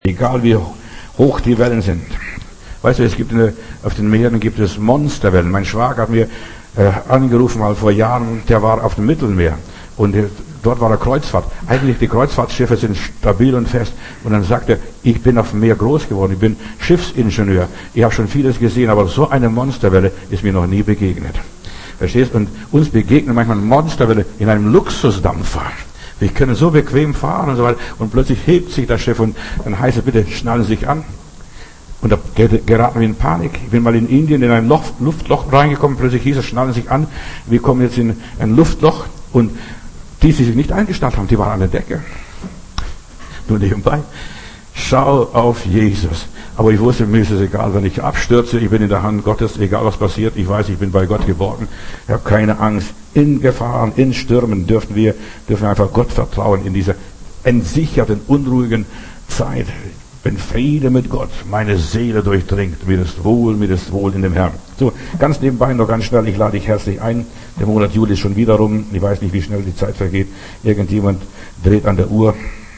Egal wie hoch die Wellen sind. Weißt du, auf den Meeren gibt es Monsterwellen. Mein Schwager hat mir angerufen mal vor Jahren, der war auf dem Mittelmeer. Und dort war eine Kreuzfahrt. Eigentlich die Kreuzfahrtschiffe sind stabil und fest. Und dann sagt er, ich bin auf dem Meer groß geworden, ich bin Schiffsingenieur. Ich habe schon vieles gesehen, aber so eine Monsterwelle ist mir noch nie begegnet. Verstehst? Und uns begegnet manchmal eine Monsterwelle in einem Luxusdampfer. Wir können so bequem fahren und so weiter. Und plötzlich hebt sich das Schiff und dann heißt es, bitte schnallen Sie sich an. Und da geraten wir in Panik. Ich bin mal in Indien in ein Luftloch reingekommen. Plötzlich hieß es, schnallen Sie sich an. Wir kommen jetzt in ein Luftloch. Und die sich nicht eingeschnallt haben, die waren an der Decke. Nur nebenbei. Schau auf Jesus. Aber ich wusste, mir ist es egal, wenn ich abstürze. Ich bin in der Hand Gottes, egal was passiert. Ich weiß, ich bin bei Gott geborgen. Ich habe keine Angst. In Gefahren, in Stürmen dürfen wir einfach Gott vertrauen in dieser entsicherten, unruhigen Zeit. Wenn Friede mit Gott meine Seele durchdringt, mir ist wohl in dem Herrn. So, ganz nebenbei noch ganz schnell, ich lade dich herzlich ein. Der Monat Juli ist schon wieder rum. Ich weiß nicht, wie schnell die Zeit vergeht. Irgendjemand dreht an der Uhr.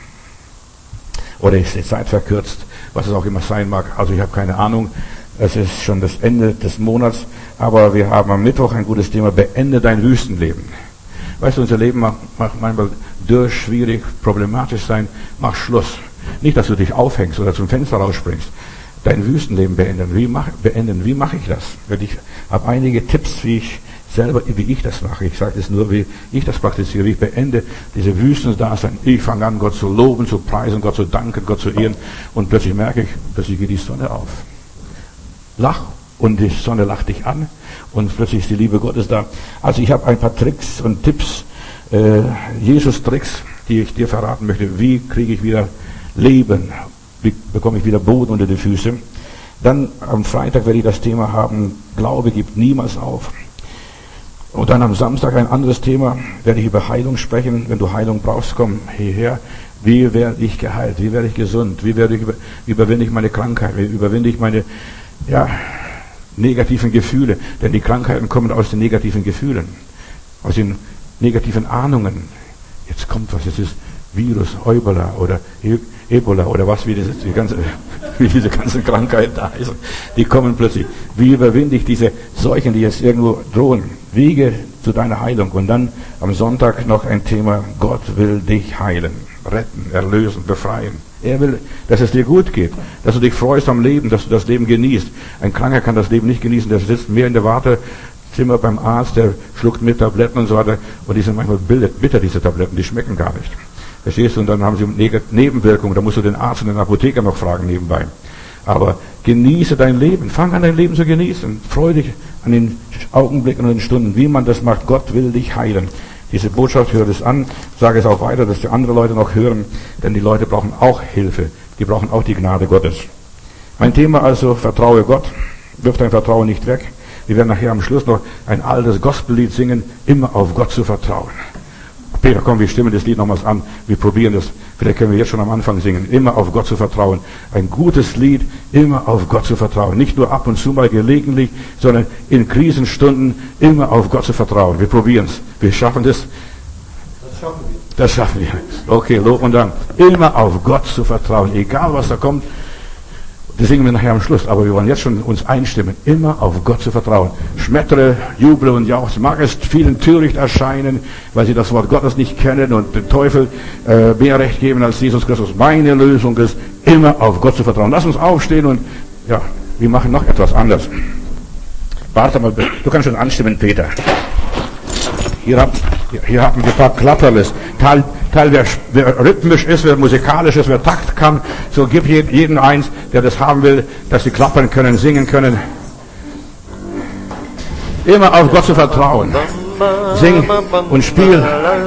Oder ist die Zeit verkürzt, was es auch immer sein mag. Also ich habe keine Ahnung. Es ist schon das Ende des Monats. Aber wir haben am Mittwoch ein gutes Thema. Beende dein Wüstenleben. Weißt du, unser Leben mag manchmal dürr, schwierig, problematisch sein. Mach Schluss. Nicht, dass du dich aufhängst oder zum Fenster rausspringst. Dein Wüstenleben beenden. Wie mache ich das? Ich habe einige Tipps, wie ich das mache. Ich sage es nur, wie ich das praktiziere. Wie ich beende diese Wüstendasein. Ich fange an, Gott zu loben, zu preisen, Gott zu danken, Gott zu ehren. Und plötzlich merke ich, plötzlich geht die Sonne auf. Lach und die Sonne lacht dich an. Und plötzlich ist die Liebe Gottes da. Also ich habe ein paar Tricks und Tipps, Jesus-Tricks, die ich dir verraten möchte. Wie kriege ich wieder Leben? Wie bekomme ich wieder Boden unter die Füße? Dann am Freitag werde ich das Thema haben, Glaube gibt niemals auf. Und dann am Samstag ein anderes Thema, werde ich über Heilung sprechen. Wenn du Heilung brauchst, komm hierher. Wie werde ich geheilt? Wie werde ich gesund? Wie überwinde ich meine Krankheit? Wie überwinde ich meine, negativen Gefühle? Denn die Krankheiten kommen aus den negativen Gefühlen, aus den negativen Ahnungen. Jetzt kommt was, jetzt ist Virus, Ebola oder wie diese ganzen Krankheiten da heißen. Die kommen plötzlich. Wie überwinde ich diese Seuchen, die jetzt irgendwo drohen? Wege zu deiner Heilung. Und dann am Sonntag noch ein Thema, Gott will dich heilen, retten, erlösen, befreien. Er will, dass es dir gut geht, dass du dich freust am Leben, dass du das Leben genießt. Ein Kranker kann das Leben nicht genießen, der sitzt mehr in der Wartezimmer beim Arzt, der schluckt mit Tabletten und so weiter. Und die sind manchmal bitter, diese Tabletten, die schmecken gar nicht. Verstehst du? Und dann haben sie Nebenwirkungen. Da musst du den Arzt und den Apotheker noch fragen nebenbei. Aber genieße dein Leben. Fang an, dein Leben zu genießen. Freu dich an den Augenblicken und den Stunden, wie man das macht. Gott will dich heilen. Diese Botschaft, hör es an. Sage es auch weiter, dass die andere Leute noch hören. Denn die Leute brauchen auch Hilfe. Die brauchen auch die Gnade Gottes. Mein Thema also, vertraue Gott. Wirf dein Vertrauen nicht weg. Wir werden nachher am Schluss noch ein altes Gospellied singen. Immer auf Gott zu vertrauen. Peter, komm, wir stimmen das Lied nochmals an. Wir probieren das. Vielleicht können wir jetzt schon am Anfang singen. Immer auf Gott zu vertrauen. Ein gutes Lied, immer auf Gott zu vertrauen. Nicht nur ab und zu mal gelegentlich, sondern in Krisenstunden immer auf Gott zu vertrauen. Wir probieren es. Wir schaffen das. Das schaffen wir. Okay, Lob und Dank. Immer auf Gott zu vertrauen. Egal was da kommt. Das singen wir nachher am Schluss, aber wir wollen jetzt schon uns einstimmen, immer auf Gott zu vertrauen. Schmettere, juble und jauchze. Mag es vielen töricht erscheinen, weil sie das Wort Gottes nicht kennen und den Teufel mehr Recht geben als Jesus Christus. Meine Lösung ist, immer auf Gott zu vertrauen. Lass uns aufstehen und wir machen noch etwas anderes. Warte mal, du kannst schon anstimmen, Peter. Hier haben wir ein paar Klapperles. Teil wer rhythmisch ist, wer musikalisch ist, wer Takt kann. So gib jedem eins, der das haben will, dass sie klappern können, singen können. Immer auf Gott zu vertrauen. Sing und spiel.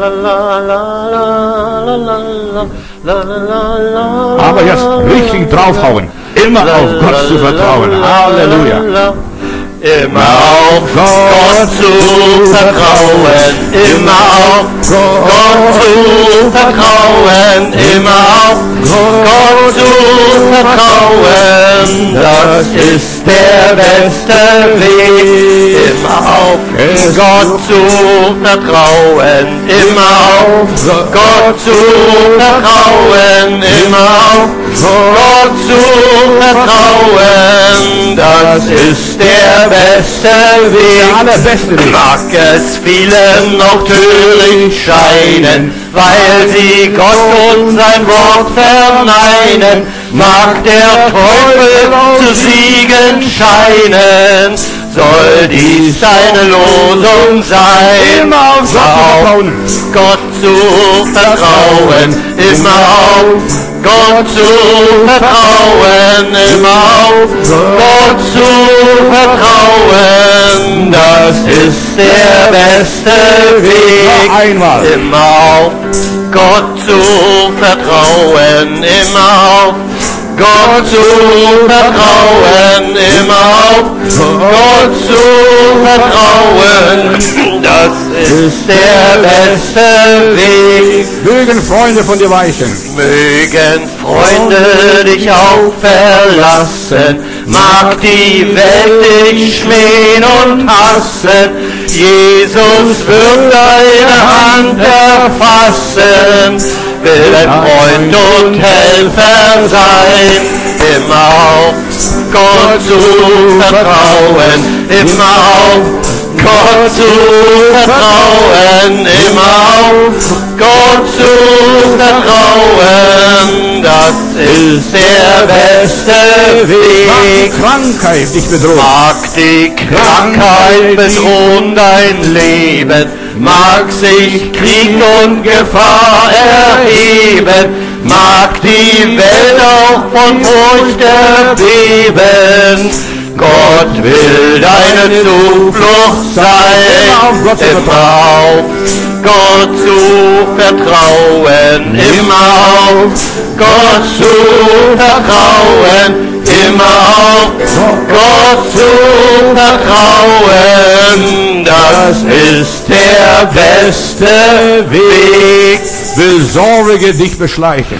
Aber jetzt richtig draufhauen. Immer auf Gott zu vertrauen. Halleluja. Immer auf Gott zu vertrauen, immer auf Gott zu vertrauen, immer auf Gott zu vertrauen, das ist der beste Weg. Immer auf Gott zu vertrauen, immer auf Gott zu vertrauen, immer auf Gott zu vertrauen, das ist der beste Weg. Der allerbeste Weg. Mag es vielen noch töricht scheinen, weil sie Gott und sein Wort verneinen, mag der Teufel zu siegen scheinen, soll dies seine Losung sein. Immer auf Gott zu vertrauen, immer auf Gott zu vertrauen, immer auf Gott zu vertrauen, das ist der beste Weg. Noch einmal. Immer auf Gott zu vertrauen, immer auf Gott zu vertrauen, immer auf Gott zu vertrauen, das ist der beste Weg. Mögen Freunde von dir weichen. Mögen Freunde dich auch verlassen, mag die Welt dich schmähen und hassen, Jesus wird deine Hand erfassen, will ein Freund und Helfer sein, immer auf Gott zu vertrauen, immer auf Gott zu vertrauen, immer auf Gott zu vertrauen, das ist der beste Weg. Mag die Krankheit dich bedrohen. Mag die Krankheit bedrohen dein Leben, mag sich Krieg und Gefahr erheben, mag die Welt auch von Furcht erbeben. Gott will deine Zuflucht sein, immer auf Gott zu vertrauen, immer auf Gott zu vertrauen, immer auf Gott zu vertrauen, das ist der beste Weg. Will Sorge dich beschleichen.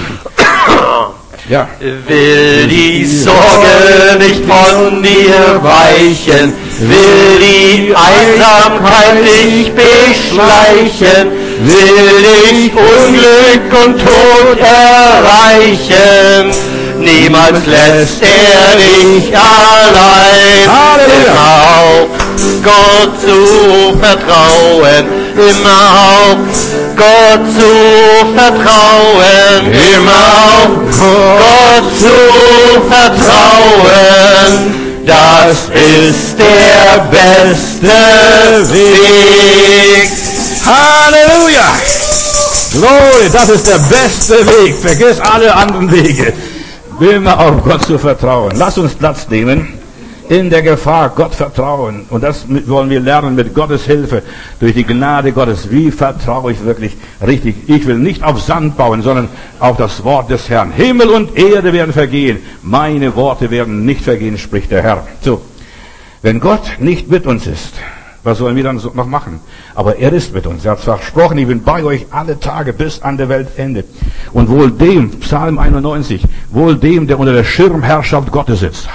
Ja. Will die Sorge nicht von dir weichen, will die Einsamkeit dich beschleichen, will dich Unglück und Tod erreichen, niemals lässt er dich allein. Halleluja. Immer auf Gott zu vertrauen, immer auf Gott zu vertrauen, immer auf Gott zu vertrauen, das ist der beste Weg. Halleluja! Glory, das ist der beste Weg. Vergiss alle anderen Wege. Immer auf Gott zu vertrauen. Lass uns Platz nehmen. In der Gefahr Gott vertrauen. Und das wollen wir lernen mit Gottes Hilfe. Durch die Gnade Gottes. Wie vertraue ich wirklich richtig? Ich will nicht auf Sand bauen, sondern auf das Wort des Herrn. Himmel und Erde werden vergehen. Meine Worte werden nicht vergehen, spricht der Herr. So. Wenn Gott nicht mit uns ist, was sollen wir dann noch machen? Aber er ist mit uns. Er hat versprochen, ich bin bei euch alle Tage bis an der Weltende. Und wohl dem, Psalm 91, wohl dem, der unter der Schirmherrschaft Gottes sitzt.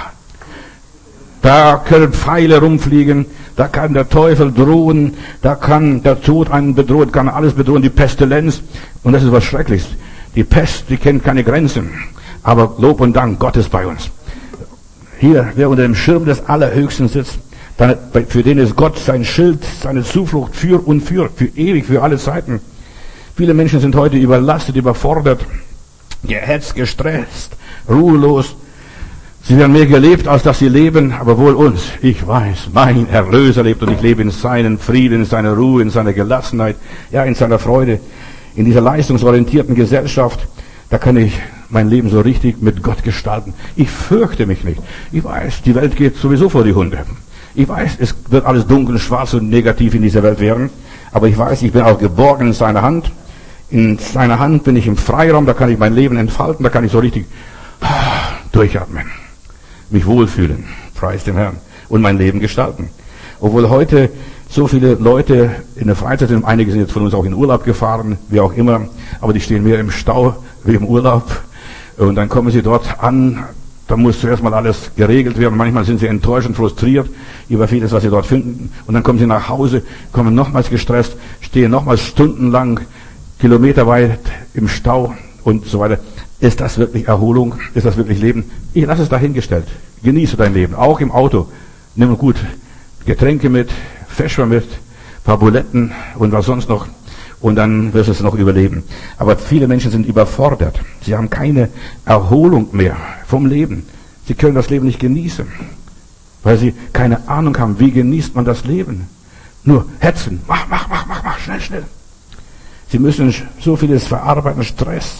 Da können Pfeile rumfliegen, da kann der Teufel drohen, da kann der Tod einen bedrohen, kann alles bedrohen, die Pestilenz. Und das ist was Schreckliches. Die Pest, die kennt keine Grenzen. Aber Lob und Dank, Gott ist bei uns. Hier, wer unter dem Schirm des Allerhöchsten sitzt, für den ist Gott sein Schild, seine Zuflucht für ewig, für alle Zeiten. Viele Menschen sind heute überlastet, überfordert, gehetzt, gestresst, ruhelos. Sie werden mehr gelebt, als dass sie leben, aber wohl uns. Ich weiß, mein Erlöser lebt und ich lebe in seinen Frieden, in seiner Ruhe, in seiner Gelassenheit, ja, in seiner Freude. In dieser leistungsorientierten Gesellschaft, da kann ich mein Leben so richtig mit Gott gestalten. Ich fürchte mich nicht. Ich weiß, die Welt geht sowieso vor die Hunde. Ich weiß, es wird alles dunkel, schwarz und negativ in dieser Welt werden. Aber ich weiß, ich bin auch geborgen in seiner Hand. In seiner Hand bin ich im Freiraum, da kann ich mein Leben entfalten, da kann ich so richtig durchatmen. Mich wohlfühlen, preis dem Herrn, und mein Leben gestalten. Obwohl heute so viele Leute in der Freizeit sind, einige sind jetzt von uns auch in Urlaub gefahren, wie auch immer, aber die stehen mehr im Stau wie im Urlaub. Und dann kommen sie dort an, da muss zuerst mal alles geregelt werden. Manchmal sind sie enttäuscht und frustriert über vieles, was sie dort finden. Und dann kommen sie nach Hause, kommen nochmals gestresst, stehen nochmals stundenlang, kilometerweit im Stau und so weiter. Ist das wirklich Erholung? Ist das wirklich Leben? Ich lasse es dahingestellt. Genieße dein Leben. Auch im Auto. Nimm gut Getränke mit, Feschwer mit, paar Buletten und was sonst noch. Und dann wirst du es noch überleben. Aber viele Menschen sind überfordert. Sie haben keine Erholung mehr vom Leben. Sie können das Leben nicht genießen, weil sie keine Ahnung haben, wie genießt man das Leben. Nur hetzen. Mach, schnell. Sie müssen so vieles verarbeiten, Stress,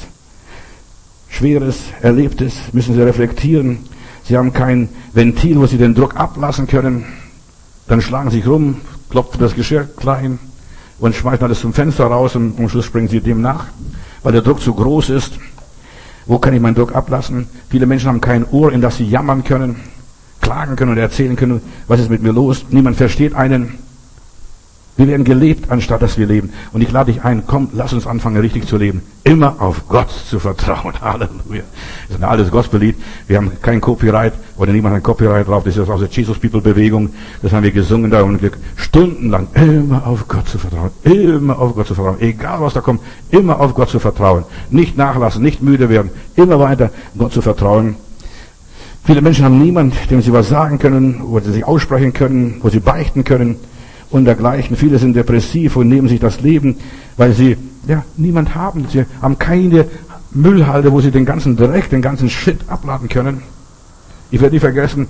Schweres, Erlebtes, müssen sie reflektieren. Sie haben kein Ventil, wo sie den Druck ablassen können. Dann schlagen sie sich rum, klopfen das Geschirr klein und schmeißen alles zum Fenster raus und am Schluss springen sie dem nach, weil der Druck zu groß ist. Wo kann ich meinen Druck ablassen? Viele Menschen haben kein Ohr, in das sie jammern können, klagen können und erzählen können, was ist mit mir los. Niemand versteht einen. Wir werden gelebt, anstatt dass wir leben. Und ich lade dich ein, komm, lass uns anfangen, richtig zu leben. Immer auf Gott zu vertrauen. Halleluja. Das ist ein altes Gospellied. Wir haben kein Copyright, oder niemand hat Copyright drauf. Das ist aus der Jesus People Bewegung. Das haben wir gesungen da und stundenlang. Immer auf Gott zu vertrauen. Immer auf Gott zu vertrauen. Egal was da kommt, immer auf Gott zu vertrauen. Nicht nachlassen, nicht müde werden. Immer weiter Gott zu vertrauen. Viele Menschen haben niemanden, dem sie was sagen können, wo sie sich aussprechen können, wo sie beichten können. Und dergleichen. Viele sind depressiv und nehmen sich das Leben, weil sie niemand haben. Sie haben keine Müllhalde, wo sie den ganzen Dreck, den ganzen Shit abladen können. Ich werde nie vergessen,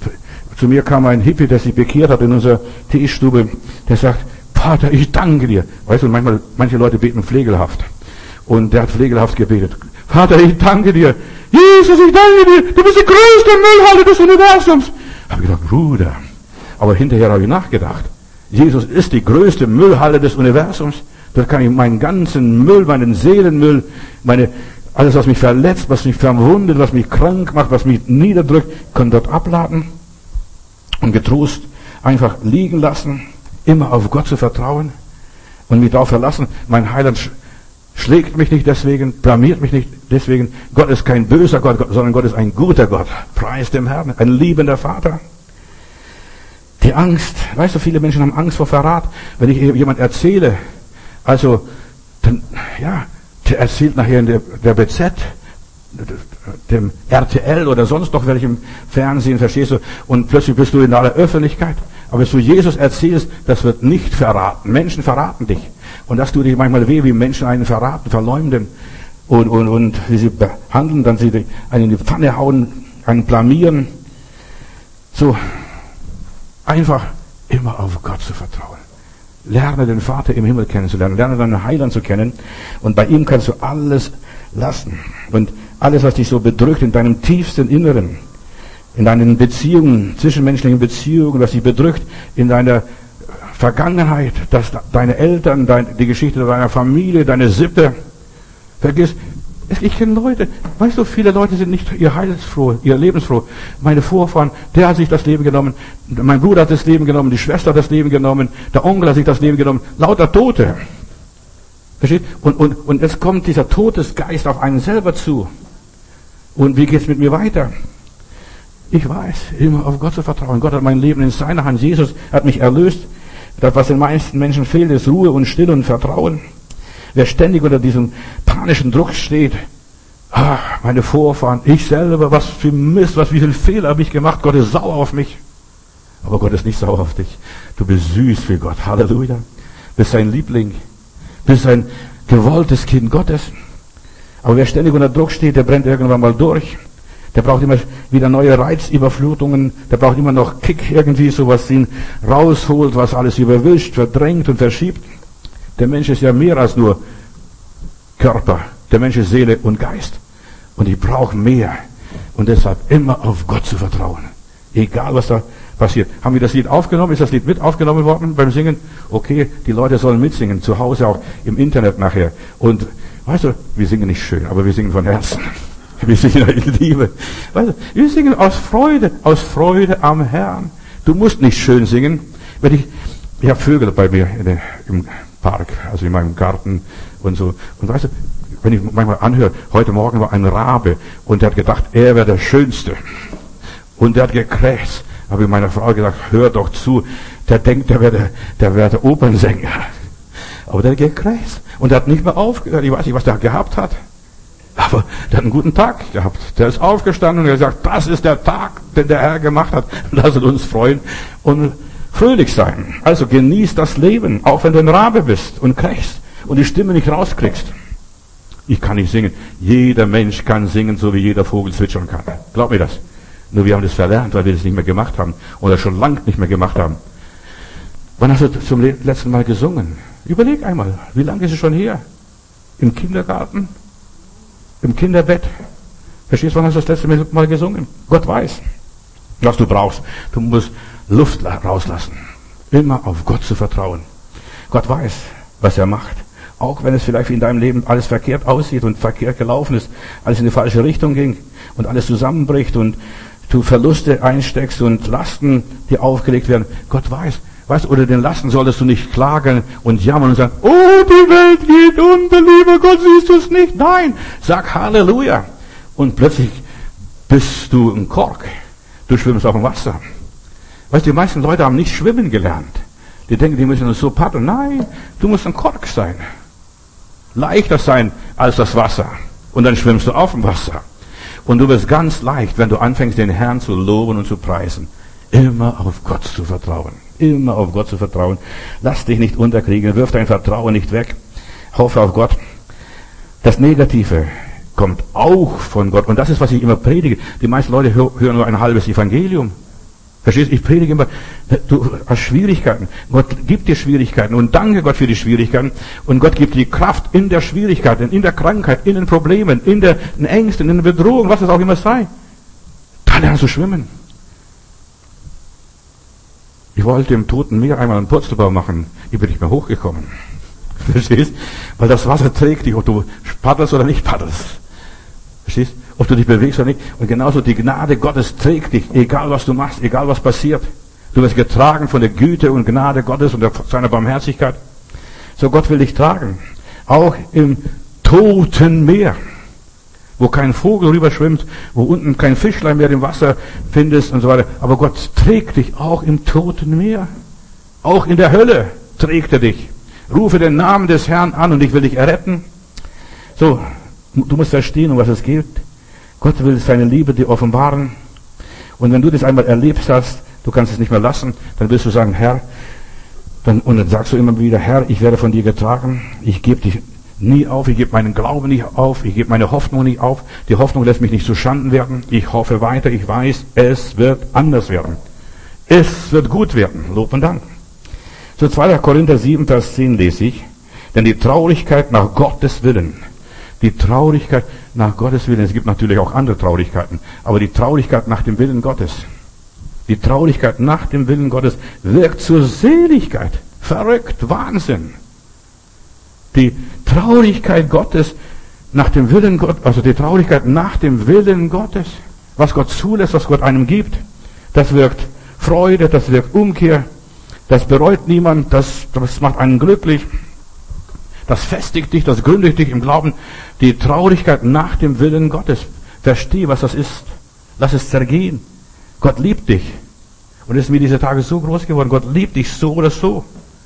zu mir kam ein Hippie, der sich bekehrt hat in unserer Teestube, der sagt, Vater, ich danke dir. Weißt du, manche Leute beten pflegelhaft. Und der hat pflegelhaft gebetet. Vater, ich danke dir. Jesus, ich danke dir. Du bist die größte Müllhalde des Universums. Habe ich gedacht, Bruder. Aber hinterher habe ich nachgedacht. Jesus ist die größte Müllhalde des Universums. Da kann ich meinen ganzen Müll, meinen Seelenmüll, alles, was mich verletzt, was mich verwundet, was mich krank macht, was mich niederdrückt, kann dort abladen und getrost einfach liegen lassen, immer auf Gott zu vertrauen und mich darauf verlassen. Mein Heiland schlägt mich nicht deswegen, blamiert mich nicht deswegen. Gott ist kein böser Gott, sondern Gott ist ein guter Gott. Preis dem Herrn, ein liebender Vater. Die Angst, weißt du, viele Menschen haben Angst vor Verrat. Wenn ich jemand erzähle, der erzählt nachher in der BZ, dem RTL oder sonst noch welchem Fernsehen, verstehst du, und plötzlich bist du in aller Öffentlichkeit. Aber wenn du Jesus erzählst, das wird nicht verraten. Menschen verraten dich. Und das tut dir manchmal weh, wie Menschen einen verraten, verleumden und wie sie behandeln, dann sie einen in die Pfanne hauen, einen blamieren. So. Einfach immer auf Gott zu vertrauen. Lerne den Vater im Himmel kennenzulernen. Lerne deinen Heiland zu kennen. Und bei ihm kannst du alles lassen. Und alles, was dich so bedrückt in deinem tiefsten Inneren, in deinen Beziehungen, zwischenmenschlichen Beziehungen, was dich bedrückt in deiner Vergangenheit, dass deine Eltern, die Geschichte deiner Familie, deine Sippe, vergiss. Ich kenne Leute, weißt du, viele Leute sind nicht ihr lebensfroh. Meine Vorfahren, der hat sich das Leben genommen, mein Bruder hat das Leben genommen, die Schwester hat das Leben genommen, der Onkel hat sich das Leben genommen, lauter Tote. Versteht? Und jetzt kommt dieser Todesgeist auf einen selber zu. Und wie geht's mit mir weiter? Ich weiß, immer auf Gott zu vertrauen. Gott hat mein Leben in seiner Hand. Jesus hat mich erlöst. Das, was den meisten Menschen fehlt, ist Ruhe und Stille und Vertrauen. Wer ständig unter diesem panischen Druck steht, meine Vorfahren, ich selber, was für Mist, wie viel Fehler habe ich gemacht, Gott ist sauer auf mich. Aber Gott ist nicht sauer auf dich. Du bist süß für Gott, Halleluja. Bist sein Liebling, bist ein gewolltes Kind Gottes. Aber wer ständig unter Druck steht, der brennt irgendwann mal durch. Der braucht immer wieder neue Reizüberflutungen, der braucht immer noch Kick irgendwie, so was ihn rausholt, was alles überwischt, verdrängt und verschiebt. Der Mensch ist ja mehr als nur Körper. Der Mensch ist Seele und Geist. Und ich brauche mehr. Und deshalb immer auf Gott zu vertrauen. Egal, was da passiert. Haben wir das Lied aufgenommen? Ist das Lied mit aufgenommen worden beim Singen? Okay, die Leute sollen mitsingen. Zu Hause auch im Internet nachher. Und weißt du, wir singen nicht schön, aber wir singen von Herzen. Wir singen in Liebe. Weißt du, wir singen aus Freude am Herrn. Du musst nicht schön singen. Ich habe Vögel bei mir im Park, also in meinem Garten und so. Und weißt du, wenn ich manchmal anhöre, heute Morgen war ein Rabe und der hat gedacht, er wäre der Schönste. Und der hat gekrächzt. Habe ich meiner Frau gesagt, hör doch zu, der denkt, der wäre der Opernsänger. Aber der hat gekrächzt und der hat nicht mehr aufgehört. Ich weiß nicht, was der gehabt hat. Aber der hat einen guten Tag gehabt. Der ist aufgestanden und er sagt, das ist der Tag, den der Herr gemacht hat. Lasst uns freuen und fröhlich sein. Also genieß das Leben, auch wenn du ein Rabe bist und krächzt und die Stimme nicht rauskriegst. Ich kann nicht singen. Jeder Mensch kann singen, so wie jeder Vogel zwitschern kann. Glaub mir das. Nur wir haben das verlernt, weil wir das nicht mehr gemacht haben. Oder schon lange nicht mehr gemacht haben. Wann hast du zum letzten Mal gesungen? Überleg einmal, wie lange ist es schon her? Im Kindergarten? Im Kinderbett? Verstehst du, wann hast du das letzte Mal gesungen? Gott weiß, was du brauchst. Du musst Luft rauslassen. Immer auf Gott zu vertrauen. Gott weiß, was er macht. Auch wenn es vielleicht in deinem Leben alles verkehrt aussieht und verkehrt gelaufen ist, alles in die falsche Richtung ging und alles zusammenbricht und du Verluste einsteckst und Lasten, die aufgelegt werden. Gott weiß. Weißt du, oder den Lasten solltest du nicht klagen und jammern und sagen, oh, die Welt geht unter, lieber Gott, siehst du es nicht? Nein, sag Halleluja. Und plötzlich bist du ein Kork. Du schwimmst auf dem Wasser. Weißt du, die meisten Leute haben nicht schwimmen gelernt. Die denken, die müssen so paddeln. Nein, du musst ein Kork sein. Leichter sein als das Wasser. Und dann schwimmst du auf dem Wasser. Und du wirst ganz leicht, wenn du anfängst, den Herrn zu loben und zu preisen. Immer auf Gott zu vertrauen. Immer auf Gott zu vertrauen. Lass dich nicht unterkriegen. Wirf dein Vertrauen nicht weg. Hoffe auf Gott. Das Negative kommt auch von Gott. Und das ist, was ich immer predige. Die meisten Leute hören nur ein halbes Evangelium. Verstehst du? Ich predige immer, du hast Schwierigkeiten. Gott gibt dir Schwierigkeiten. Und danke Gott für die Schwierigkeiten. Und Gott gibt dir Kraft in der Schwierigkeit, in der Krankheit, in den Problemen, in den Ängsten, in der Bedrohung, was es auch immer sei. Da lernst du schwimmen. Ich wollte im Toten Meer einmal einen Purzelbaum machen. Ich bin nicht mehr hochgekommen. Verstehst? Weil das Wasser trägt dich, ob du paddelst oder nicht paddelst. Verstehst? Ob du dich bewegst oder nicht. Und genauso die Gnade Gottes trägt dich, egal was du machst, egal was passiert. Du wirst getragen von der Güte und Gnade Gottes und seiner Barmherzigkeit. So Gott will dich tragen. Auch im Toten Meer, wo kein Vogel rüberschwimmt, wo unten kein Fischlein mehr im Wasser findest und so weiter. Aber Gott trägt dich auch im Toten Meer. Auch in der Hölle trägt er dich. Rufe den Namen des Herrn an und ich will dich erretten. So, du musst verstehen, um was es geht. Gott will seine Liebe dir offenbaren. Und wenn du das einmal erlebt hast, du kannst es nicht mehr lassen, dann wirst du sagen, Herr, und dann sagst du immer wieder, Herr, ich werde von dir getragen. Ich gebe dich nie auf, ich gebe meinen Glauben nicht auf, ich gebe meine Hoffnung nicht auf. Die Hoffnung lässt mich nicht zu Schanden werden. Ich hoffe weiter, ich weiß, es wird anders werden. Es wird gut werden. Lob und Dank. So 2. Korinther 7, Vers 10 lese ich. Denn die Traurigkeit nach Gottes Willen, die Traurigkeit nach Gottes Willen, es gibt natürlich auch andere Traurigkeiten, aber die Traurigkeit nach dem Willen Gottes, die Traurigkeit nach dem Willen Gottes wirkt zur Seligkeit. Verrückt, Wahnsinn. Die Traurigkeit Gottes nach dem Willen Gottes, also die Traurigkeit nach dem Willen Gottes, was Gott zulässt, was Gott einem gibt, das wirkt Freude, das wirkt Umkehr, das bereut niemand, das macht einen glücklich, das festigt dich, das gründet dich im Glauben. Die Traurigkeit nach dem Willen Gottes. Versteh, was das ist. Lass es zergehen. Gott liebt dich. Und es ist mir diese Tage so groß geworden. Gott liebt dich so oder so.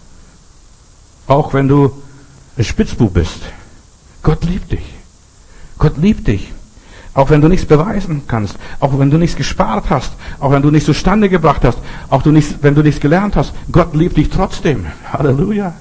Auch wenn du ein Spitzbub bist. Gott liebt dich. Gott liebt dich. Auch wenn du nichts beweisen kannst. Auch wenn du nichts gespart hast. Auch wenn du nichts zustande gebracht hast. Auch wenn du nichts gelernt hast. Gott liebt dich trotzdem. Halleluja.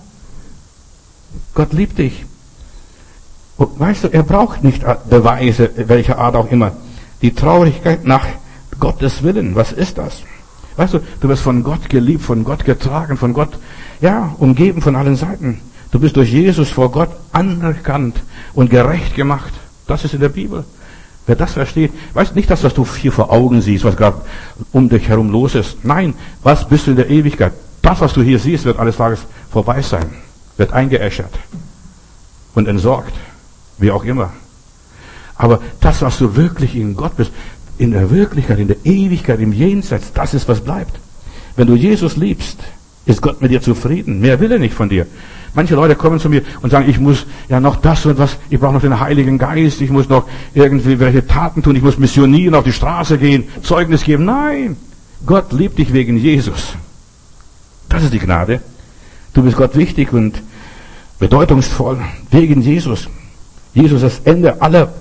Gott liebt dich. Und weißt du, er braucht nicht Beweise, welcher Art auch immer. Die Traurigkeit nach Gottes Willen, was ist das? Weißt du, du wirst von Gott geliebt, von Gott getragen, von Gott, ja, umgeben von allen Seiten. Du bist durch Jesus vor Gott anerkannt und gerecht gemacht. Das ist in der Bibel. Wer das versteht, weißt nicht das, was du hier vor Augen siehst, was gerade um dich herum los ist. Nein, was bist du in der Ewigkeit? Das, was du hier siehst, wird eines Tages vorbei sein. Wird eingeäschert und entsorgt, wie auch immer. Aber das, was du wirklich in Gott bist, in der Wirklichkeit, in der Ewigkeit, im Jenseits, das ist, was bleibt. Wenn du Jesus liebst, ist Gott mit dir zufrieden. Mehr will er nicht von dir. Manche Leute kommen zu mir und sagen, ich muss ja noch das und was, ich brauche noch den Heiligen Geist, ich muss noch irgendwie welche Taten tun, ich muss missionieren, auf die Straße gehen, Zeugnis geben. Nein, Gott liebt dich wegen Jesus. Das ist die Gnade. Du bist Gott wichtig und bedeutungsvoll wegen Jesus. Jesus ist das Ende aller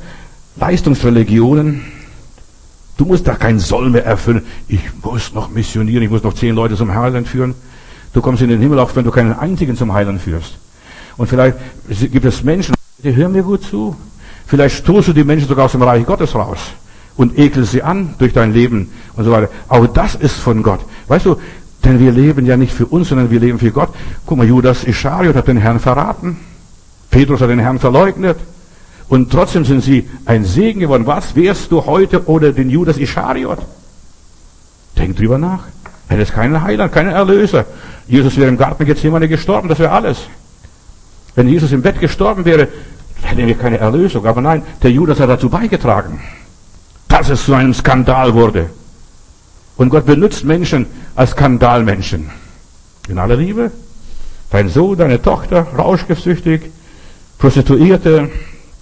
Leistungsreligionen. Du musst da kein Soll mehr erfüllen. Ich muss noch missionieren, ich muss noch 10 Leute zum Heiland führen. Du kommst in den Himmel, auch wenn du keinen einzigen zum Heiland führst. Und vielleicht gibt es Menschen, die hören mir gut zu. Vielleicht stoßt du die Menschen sogar aus dem Reich Gottes raus und ekelst sie an durch dein Leben und so weiter. Auch das ist von Gott. Weißt du, denn wir leben ja nicht für uns, sondern wir leben für Gott. Guck mal, Judas Ischariot hat den Herrn verraten. Petrus hat den Herrn verleugnet. Und trotzdem sind sie ein Segen geworden. Was wärst du heute ohne den Judas Ischariot? Denk drüber nach. Hättest keinen Heiland, keinen Erlöser. Jesus wäre im Garten Gethsemane gestorben, das wäre alles. Wenn Jesus im Bett gestorben wäre, hätten wir keine Erlösung. Aber nein, der Judas hat dazu beigetragen, dass es zu einem Skandal wurde. Und Gott benutzt Menschen als Skandalmenschen. In aller Liebe. Dein Sohn, deine Tochter, rauschgiftsüchtig, Prostituierte,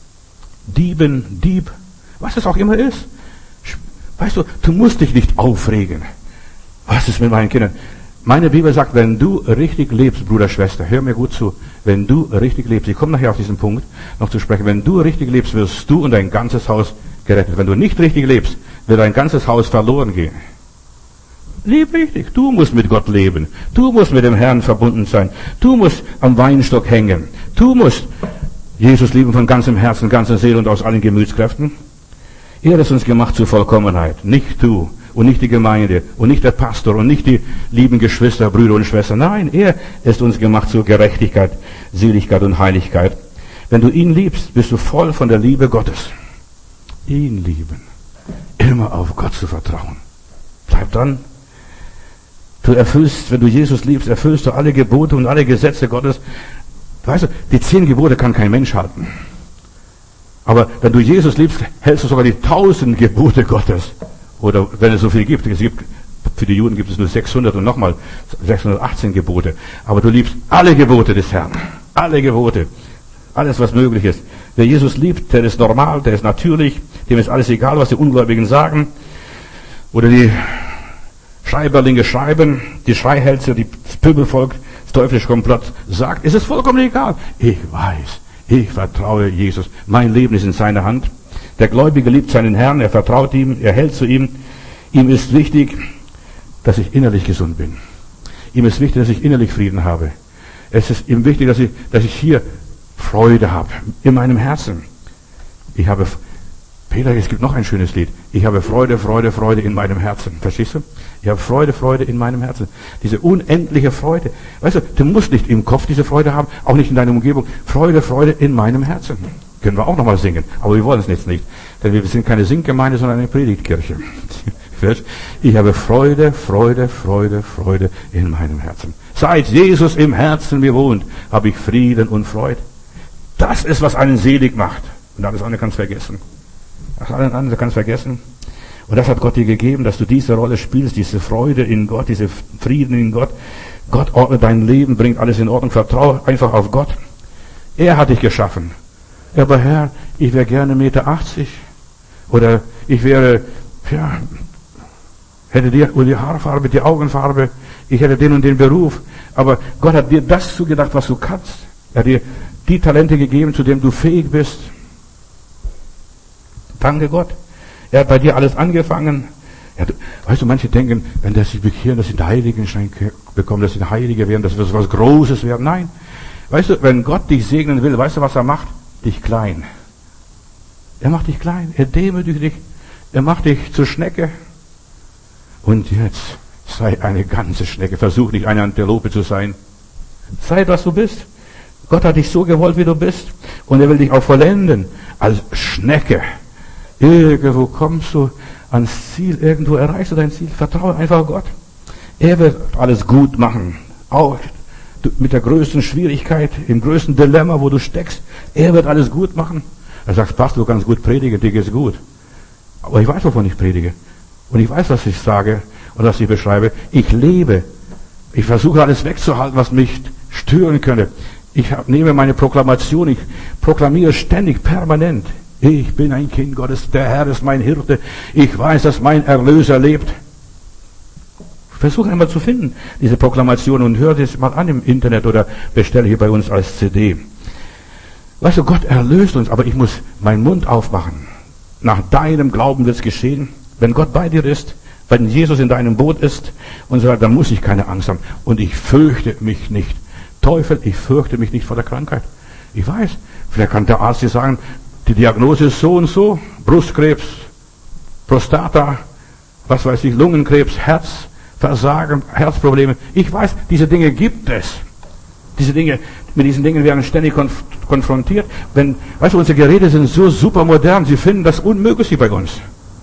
Dieb, was es auch immer ist. Weißt du, du musst dich nicht aufregen. Was ist mit meinen Kindern? Meine Bibel sagt, wenn du richtig lebst, Bruder, Schwester, hör mir gut zu, wenn du richtig lebst, ich komme nachher auf diesen Punkt noch zu sprechen, wenn du richtig lebst, wirst du und dein ganzes Haus gerettet. Wenn du nicht richtig lebst, wird dein ganzes Haus verloren gehen. Leb richtig. Du musst mit Gott leben. Du musst mit dem Herrn verbunden sein. Du musst am Weinstock hängen. Du musst Jesus lieben von ganzem Herzen, ganzer Seele und aus allen Gemütskräften. Er ist uns gemacht zur Vollkommenheit. Nicht du und nicht die Gemeinde und nicht der Pastor und nicht die lieben Geschwister, Brüder und Schwestern. Nein, er ist uns gemacht zur Gerechtigkeit, Seligkeit und Heiligkeit. Wenn du ihn liebst, bist du voll von der Liebe Gottes. Ihn lieben. Immer auf Gott zu vertrauen. Bleib dran. Du erfüllst, wenn du Jesus liebst, erfüllst du alle Gebote und alle Gesetze Gottes. Weißt du, die 10 Gebote kann kein Mensch halten. Aber wenn du Jesus liebst, hältst du sogar die 1000 Gebote Gottes. Oder wenn es so viel gibt. Für die Juden gibt es nur 600 und nochmal 618 Gebote. Aber du liebst alle Gebote des Herrn. Alle Gebote. Alles, was möglich ist. Wer Jesus liebt, der ist normal, der ist natürlich. Dem ist alles egal, was die Ungläubigen sagen. Oder die Schreiberlinge schreiben, die Schreihälse, das Pöbelvolk, das teuflische Komplott sagt, es ist vollkommen egal. Ich weiß, ich vertraue Jesus. Mein Leben ist in seiner Hand. Der Gläubige liebt seinen Herrn, er vertraut ihm, er hält zu ihm. Ihm ist wichtig, dass ich innerlich gesund bin. Ihm ist wichtig, dass ich innerlich Frieden habe. Es ist ihm wichtig, dass ich hier Freude habe in meinem Herzen. Peter, es gibt noch ein schönes Lied. Ich habe Freude, Freude, Freude in meinem Herzen. Verstehst du? Ich habe Freude, Freude in meinem Herzen. Diese unendliche Freude. Weißt du, du musst nicht im Kopf diese Freude haben, auch nicht in deiner Umgebung. Freude, Freude in meinem Herzen. Können wir auch nochmal singen. Aber wir wollen es jetzt nicht. Denn wir sind keine Singgemeinde, sondern eine Predigtkirche. Ich habe Freude, Freude, Freude, Freude in meinem Herzen. Seit Jesus im Herzen mir wohnt, habe ich Frieden und Freude. Das ist, was einen selig macht. Und alles andere kannst du vergessen. Das andere kannst du vergessen. Und das hat Gott dir gegeben, dass du diese Rolle spielst, diese Freude in Gott, diese Frieden in Gott. Gott ordnet dein Leben, bringt alles in Ordnung. Vertraue einfach auf Gott. Er hat dich geschaffen. Aber Herr, ich wäre gerne 1,80 Meter. Oder ich wäre, hätte die Haarfarbe, die Augenfarbe. Ich hätte den und den Beruf. Aber Gott hat dir das zugedacht, was du kannst. Er hat dir die Talente gegeben, zu denen du fähig bist. Danke Gott. Er hat bei dir alles angefangen. Ja, weißt du, manche denken, wenn sie sich bekehren, dass sie den Heiligenschein bekommen, dass sie ein Heilige werden, dass wir was Großes werden. Nein. Weißt du, wenn Gott dich segnen will, weißt du, was er macht? Dich klein. Er macht dich klein. Er demütigt dich. Er macht dich zur Schnecke. Und jetzt sei eine ganze Schnecke. Versuch nicht eine Antilope zu sein. Sei, was du bist. Gott hat dich so gewollt, wie du bist. Und er will dich auch vollenden. Als Schnecke. Irgendwo kommst du ans Ziel, irgendwo erreichst du dein Ziel. Vertraue einfach Gott. Er wird alles gut machen. Auch mit der größten Schwierigkeit, im größten Dilemma, wo du steckst. Er wird alles gut machen. Er sagt, Pastor, du kannst gut predigen, dir geht's gut. Aber ich weiß, wovon ich predige. Und ich weiß, was ich sage und was ich beschreibe. Ich lebe. Ich versuche alles wegzuhalten, was mich stören könnte. Ich nehme meine Proklamation, ich proklamiere ständig, permanent. Ich bin ein Kind Gottes, der Herr ist mein Hirte. Ich weiß, dass mein Erlöser lebt. Versuche einmal zu finden, diese Proklamation, und hör das mal an im Internet oder bestelle hier bei uns als CD. Weißt du, Gott erlöst uns, aber ich muss meinen Mund aufmachen. nach deinem Glauben wird es geschehen. Wenn Gott bei dir ist, wenn Jesus in deinem Boot ist und so weiter, dann muss ich keine Angst haben. Und ich fürchte mich nicht. Teufel, ich fürchte mich nicht vor der Krankheit. Ich weiß, vielleicht kann der Arzt dir sagen, die Diagnose ist so und so, Brustkrebs, Prostata, was weiß ich, Lungenkrebs, Herzversagen, Herzprobleme. Ich weiß, diese Dinge gibt es. Mit diesen Dingen werden ständig konfrontiert. Weißt du, unsere Geräte sind so super modern, sie finden das unmöglich bei uns.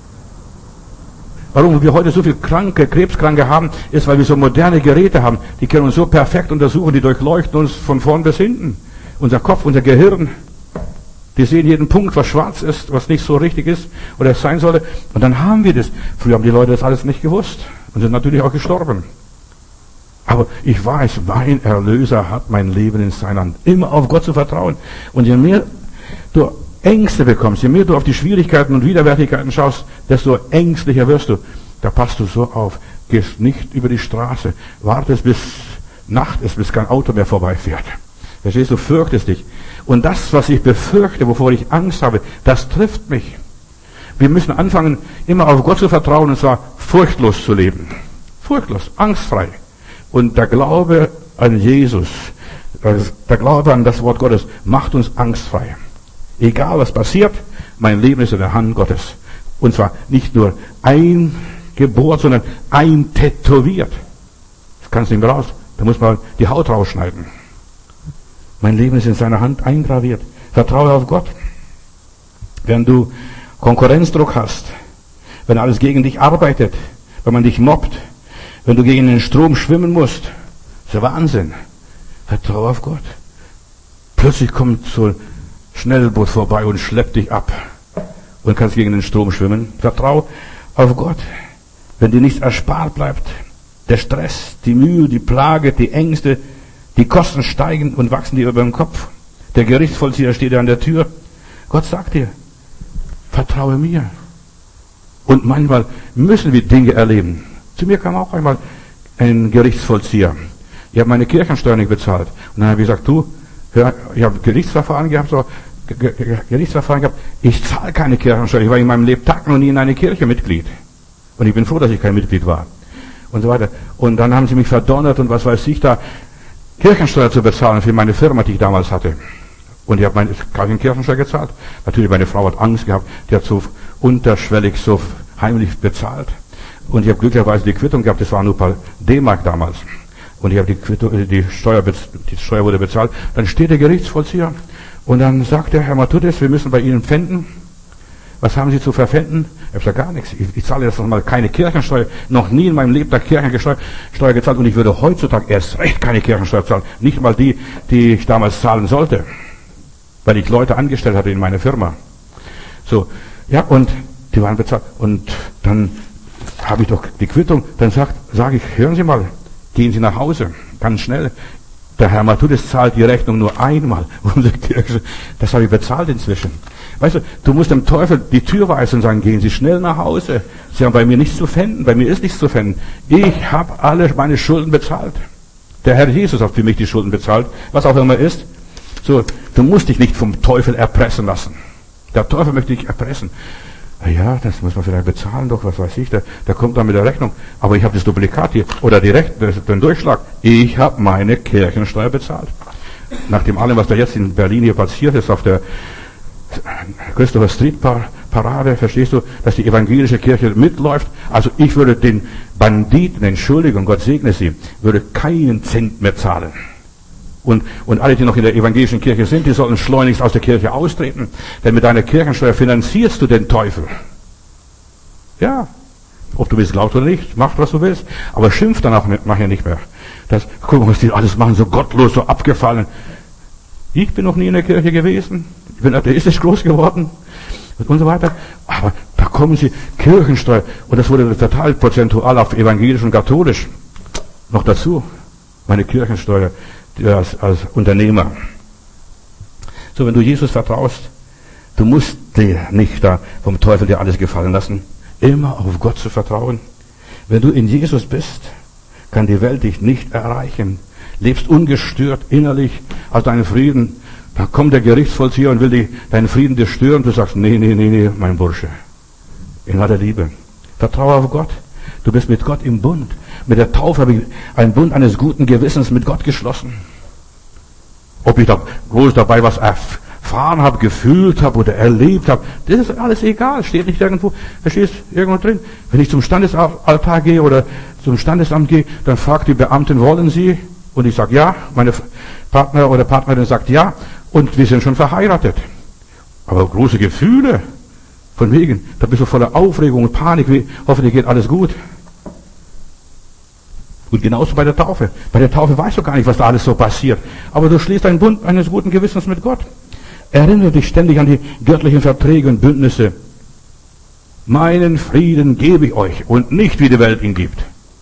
Warum wir heute so viele Krebskranke haben, ist, weil wir so moderne Geräte haben. Die können uns so perfekt untersuchen, die durchleuchten uns von vorn bis hinten. Unser Kopf, unser Gehirn. Die sehen jeden Punkt, was schwarz ist, was nicht so richtig ist oder es sein sollte. Und dann haben wir das. Früher haben die Leute das alles nicht gewusst und sind natürlich auch gestorben. Aber ich weiß, mein Erlöser hat mein Leben in seiner Hand. Immer auf Gott zu vertrauen. Und je mehr du Ängste bekommst, je mehr du auf die Schwierigkeiten und Widerwärtigkeiten schaust, desto ängstlicher wirst du. Da passt du so auf. Gehst nicht über die Straße. Wartest bis Nacht ist, bis kein Auto mehr vorbeifährt. Verstehst du? Fürchtest dich. Und das, was ich befürchte, wovor ich Angst habe, das trifft mich. Wir müssen anfangen, immer auf Gott zu vertrauen, und zwar furchtlos zu leben. Furchtlos, angstfrei. Und der Glaube an Jesus, der Glaube an das Wort Gottes, macht uns angstfrei. Egal was passiert, mein Leben ist in der Hand Gottes. Und zwar nicht nur eingebohrt, sondern eintätowiert. Das kannst du nicht mehr raus. Da muss man die Haut rausschneiden. Mein Leben ist in seiner Hand eingraviert. Vertraue auf Gott. Wenn du Konkurrenzdruck hast, wenn alles gegen dich arbeitet, wenn man dich mobbt, wenn du gegen den Strom schwimmen musst, das ist Wahnsinn. Vertraue auf Gott. Plötzlich kommt so ein Schnellboot vorbei und schleppt dich ab und kannst gegen den Strom schwimmen. Vertraue auf Gott. Wenn dir nichts erspart bleibt, der Stress, die Mühe, die Plage, die Ängste, die Kosten steigen und wachsen dir über den Kopf. Der Gerichtsvollzieher steht dir an der Tür. Gott sagt dir, vertraue mir. Und manchmal müssen wir Dinge erleben. Zu mir kam auch einmal ein Gerichtsvollzieher. Ich habe meine Kirchensteuer nicht bezahlt. Und dann habe ich gesagt, ich habe Gerichtsverfahren gehabt, ich zahle keine Kirchensteuer. Ich war in meinem Lebtag noch nie in einer Kirche Mitglied. Und ich bin froh, dass ich kein Mitglied war. Und so weiter. Und dann haben sie mich verdonnert und was weiß ich da, Kirchensteuer zu bezahlen für meine Firma, die ich damals hatte. Und ich habe keine Kirchensteuer gezahlt. Natürlich, meine Frau hat Angst gehabt, die hat so unterschwellig, so heimlich bezahlt. Und ich habe glücklicherweise die Quittung gehabt, das waren nur ein paar D-Mark damals. Und ich habe die Steuer wurde bezahlt. Dann steht der Gerichtsvollzieher und dann sagt der Herr Matthäus, wir müssen bei Ihnen pfänden. Was haben Sie zu verpfänden? Ich habe gesagt, gar nichts. Ich zahle jetzt noch mal keine Kirchensteuer. Noch nie in meinem Leben der Kirchensteuer gezahlt. Und ich würde heutzutage erst recht keine Kirchensteuer zahlen. Nicht mal die ich damals zahlen sollte. Weil ich Leute angestellt hatte in meiner Firma. So, ja, und die waren bezahlt. Und dann habe ich doch die Quittung. Dann sage ich, hören Sie mal, gehen Sie nach Hause. Ganz schnell. Der Herr Matthäus zahlt die Rechnung nur einmal. Das habe ich bezahlt inzwischen. Weißt du, du musst dem Teufel die Tür weisen und sagen, gehen Sie schnell nach Hause. Sie haben bei mir nichts zu pfänden, bei mir ist nichts zu pfänden. Ich habe alle meine Schulden bezahlt. Der Herr Jesus hat für mich die Schulden bezahlt, was auch immer ist. So, du musst dich nicht vom Teufel erpressen lassen. Der Teufel möchte dich erpressen. Ja, das muss man vielleicht bezahlen doch, was weiß ich, der kommt dann mit der Rechnung. Aber ich habe das Duplikat hier, oder den Durchschlag. Ich habe meine Kirchensteuer bezahlt. Nach dem allem, was da jetzt in Berlin hier passiert ist, auf der Christopher Street Parade, verstehst du, dass die evangelische Kirche mitläuft. Also ich würde den Banditen, Entschuldigung, Gott segne sie, würde keinen Cent mehr zahlen. Und alle, die noch in der evangelischen Kirche sind, die sollten schleunigst aus der Kirche austreten. Denn mit deiner Kirchensteuer finanzierst du den Teufel. Ja, ob du es glaubst oder nicht, mach was du willst. Aber schimpf dann auch nachher nicht mehr. Guck mal, was die alles machen, so gottlos, so abgefallen. Ich bin noch nie in der Kirche gewesen. Ich bin atheistisch groß geworden. Und so weiter. Aber da kommen sie, Kirchensteuer. Und das wurde verteilt prozentual auf evangelisch und katholisch. Noch dazu, meine Kirchensteuer als Unternehmer. So, wenn du Jesus vertraust, du musst dir nicht da vom Teufel dir alles gefallen lassen. Immer auf Gott zu vertrauen. Wenn du in Jesus bist, kann die Welt dich nicht erreichen. Lebst ungestört innerlich, hast deinen Frieden. Da kommt der Gerichtsvollzieher und will deinen Frieden dir stören. Du sagst, nee, mein Bursche. In aller Liebe. Vertraue auf Gott. Du bist mit Gott im Bund. Mit der Taufe habe ich einen Bund eines guten Gewissens mit Gott geschlossen. Ob ich da groß dabei was erfahren habe, gefühlt habe oder erlebt habe, das ist alles egal. Steht nicht irgendwo, verstehst du, irgendwo drin. Wenn ich zum Standesaltar gehe oder zum Standesamt gehe, dann fragt die Beamtin, wollen Sie? Und ich sage ja. Meine Partner oder Partnerin sagt ja. Und wir sind schon verheiratet. Aber große Gefühle, von wegen, da bist du voller Aufregung und Panik, hoffentlich geht alles gut. Und genauso bei der Taufe. Bei der Taufe weißt du gar nicht, was da alles so passiert. Aber du schließt einen Bund eines guten Gewissens mit Gott. Erinnere dich ständig an die göttlichen Verträge und Bündnisse. Meinen Frieden gebe ich euch und nicht, wie die Welt ihn gibt.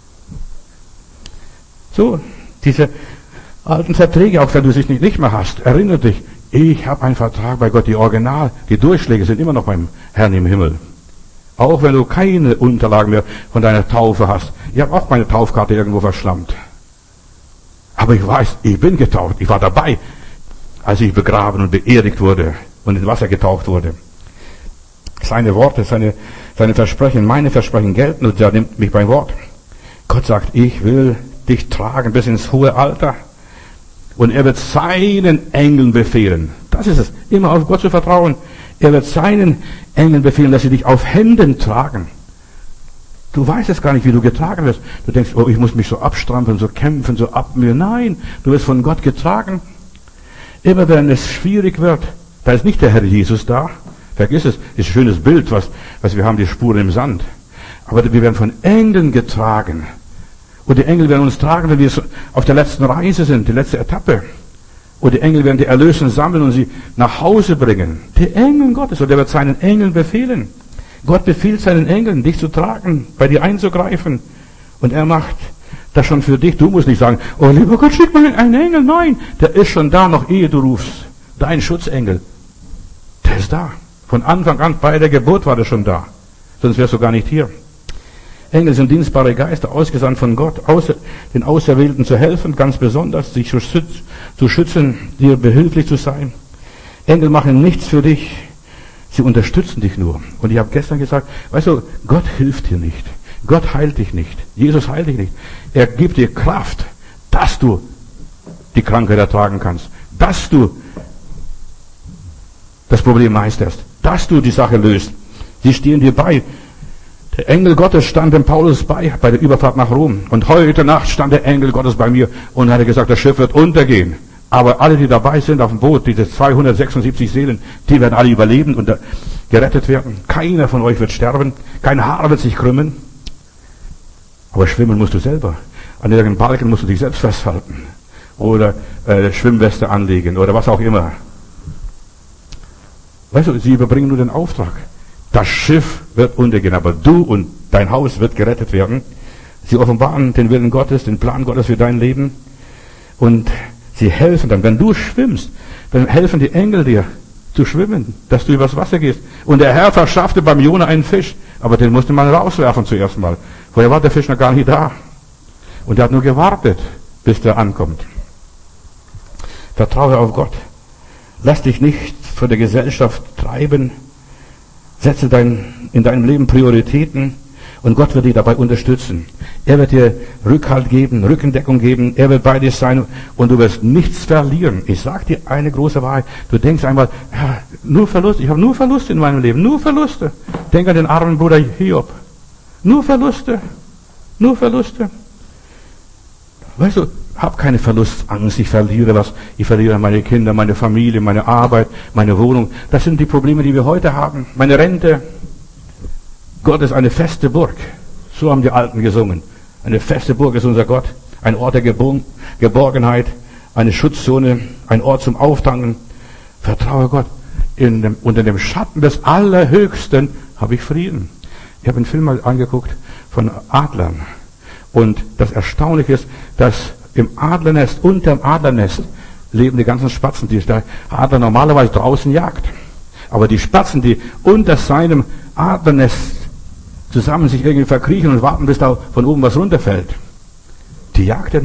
So, diese alten Verträge, auch wenn du sie nicht mehr hast, erinnere dich, ich habe einen Vertrag bei Gott, die Durchschläge sind immer noch beim Herrn im Himmel. Auch wenn du keine Unterlagen mehr von deiner Taufe hast. Ich habe auch meine Taufkarte irgendwo verschlammt. Aber ich weiß, ich bin getauft. Ich war dabei, als ich begraben und beerdigt wurde und in Wasser getaucht wurde. Seine Worte, seine Versprechen, meine Versprechen gelten und er nimmt mich beim Wort. Gott sagt, ich will dich tragen bis ins hohe Alter. Und er wird seinen Engeln befehlen. Das ist es, immer auf Gott zu vertrauen. Er wird seinen Engeln befehlen, dass sie dich auf Händen tragen. Du weißt es gar nicht, wie du getragen wirst. Du denkst, oh, ich muss mich so abstrampeln, so kämpfen, so abmühen. Nein, du wirst von Gott getragen. Immer wenn es schwierig wird, da ist nicht der Herr Jesus da. Vergiss es, ist ein schönes Bild, was wir haben, die Spuren im Sand. Aber wir werden von Engeln getragen. Und die Engel werden uns tragen, wenn wir auf der letzten Reise sind, die letzte Etappe. Und die Engel werden die Erlösten sammeln und sie nach Hause bringen. Die Engel Gottes. Und er wird seinen Engeln befehlen. Gott befiehlt seinen Engeln, dich zu tragen, bei dir einzugreifen. Und er macht das schon für dich. Du musst nicht sagen, oh lieber Gott, schick mal einen Engel. Nein, der ist schon da, noch ehe du rufst. Dein Schutzengel. Der ist da. Von Anfang an, bei der Geburt war der schon da. Sonst wärst du gar nicht hier. Engel sind dienstbare Geister, ausgesandt von Gott, den Auserwählten zu helfen, ganz besonders, sich zu schützen, dir behilflich zu sein. Engel machen nichts für dich, sie unterstützen dich nur. Und ich habe gestern gesagt, weißt du, Gott hilft dir nicht. Gott heilt dich nicht. Jesus heilt dich nicht. Er gibt dir Kraft, dass du die Krankheit ertragen kannst, dass du das Problem meisterst, dass du die Sache löst. Sie stehen dir bei. Der Engel Gottes stand dem Paulus bei der Überfahrt nach Rom. Und heute Nacht stand der Engel Gottes bei mir und hatte gesagt, das Schiff wird untergehen. Aber alle, die dabei sind auf dem Boot, diese 276 Seelen, die werden alle überleben und gerettet werden. Keiner von euch wird sterben. Kein Haar wird sich krümmen. Aber schwimmen musst du selber. An irgendeinem Balken musst du dich selbst festhalten. Oder Schwimmweste anlegen oder was auch immer. Weißt du, sie überbringen nur den Auftrag. Das Schiff wird untergehen, aber du und dein Haus wird gerettet werden. Sie offenbaren den Willen Gottes, den Plan Gottes für dein Leben. Und sie helfen dann, wenn du schwimmst, dann helfen die Engel dir zu schwimmen, dass du übers Wasser gehst. Und der Herr verschaffte beim Jona einen Fisch, aber den musste man rauswerfen zuerst mal. Vorher war der Fisch noch gar nicht da. Und er hat nur gewartet, bis der ankommt. Vertraue auf Gott. Lass dich nicht von der Gesellschaft treiben. Setze in deinem Leben Prioritäten und Gott wird dich dabei unterstützen. Er wird dir Rückhalt geben, Rückendeckung geben, er wird bei dir sein und du wirst nichts verlieren. Ich sage dir eine große Wahrheit. Du denkst einmal, ja, nur Verluste, ich habe nur Verluste in meinem Leben, nur Verluste. Denk an den armen Bruder Hiob. Nur Verluste, nur Verluste. Weißt du, hab keine Verlustangst, ich verliere was. Ich verliere meine Kinder, meine Familie, meine Arbeit, meine Wohnung. Das sind die Probleme, die wir heute haben. Meine Rente. Gott ist eine feste Burg. So haben die Alten gesungen. Eine feste Burg ist unser Gott. Ein Ort der Geborgenheit. Eine Schutzzone. Ein Ort zum Auftanken. Vertraue Gott. Unter dem Schatten des Allerhöchsten habe ich Frieden. Ich habe einen Film mal angeguckt von Adlern. Und das Erstaunliche ist, dass im Adlernest, unterm Adlernest, leben die ganzen Spatzen, die der Adler normalerweise draußen jagt. Aber die Spatzen, die unter seinem Adlernest zusammen sich irgendwie verkriechen und warten, bis da von oben was runterfällt, die jagt er nicht.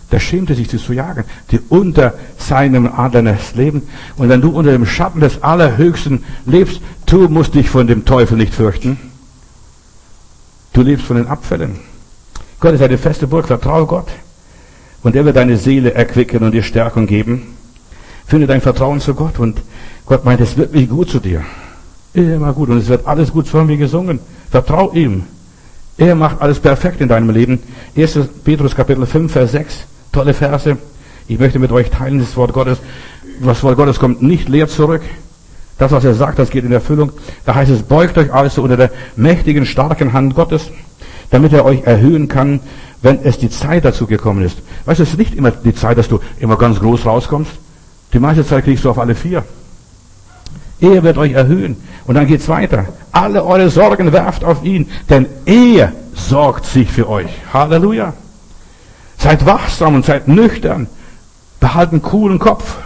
Der schämte sich, sie zu jagen, die unter seinem Adlernes leben. Und wenn du unter dem Schatten des Allerhöchsten lebst, du musst dich von dem Teufel nicht fürchten. Du lebst von den Abfällen. Gott ist eine feste Burg, vertraue Gott. Und er wird deine Seele erquicken und dir Stärkung geben. Finde dein Vertrauen zu Gott. Und Gott meint, es wird wirklich gut zu dir. Immer gut. Und es wird alles gut, so haben wir gesungen. Vertrau ihm. Er macht alles perfekt in deinem Leben. 1. Petrus Kapitel 5, Vers 6. Tolle Verse. Ich möchte mit euch teilen, das Wort Gottes. Das Wort Gottes kommt nicht leer zurück. Das, was er sagt, das geht in Erfüllung. Da heißt es, beugt euch also unter der mächtigen, starken Hand Gottes, damit er euch erhöhen kann, wenn es die Zeit dazu gekommen ist. Weißt du, es ist nicht immer die Zeit, dass du immer ganz groß rauskommst. Die meiste Zeit kriegst du auf alle 4. Er wird euch erhöhen. Und dann geht's weiter. Alle eure Sorgen werft auf ihn, denn er sorgt sich für euch. Halleluja. Seid wachsam und seid nüchtern. Behaltet einen coolen Kopf.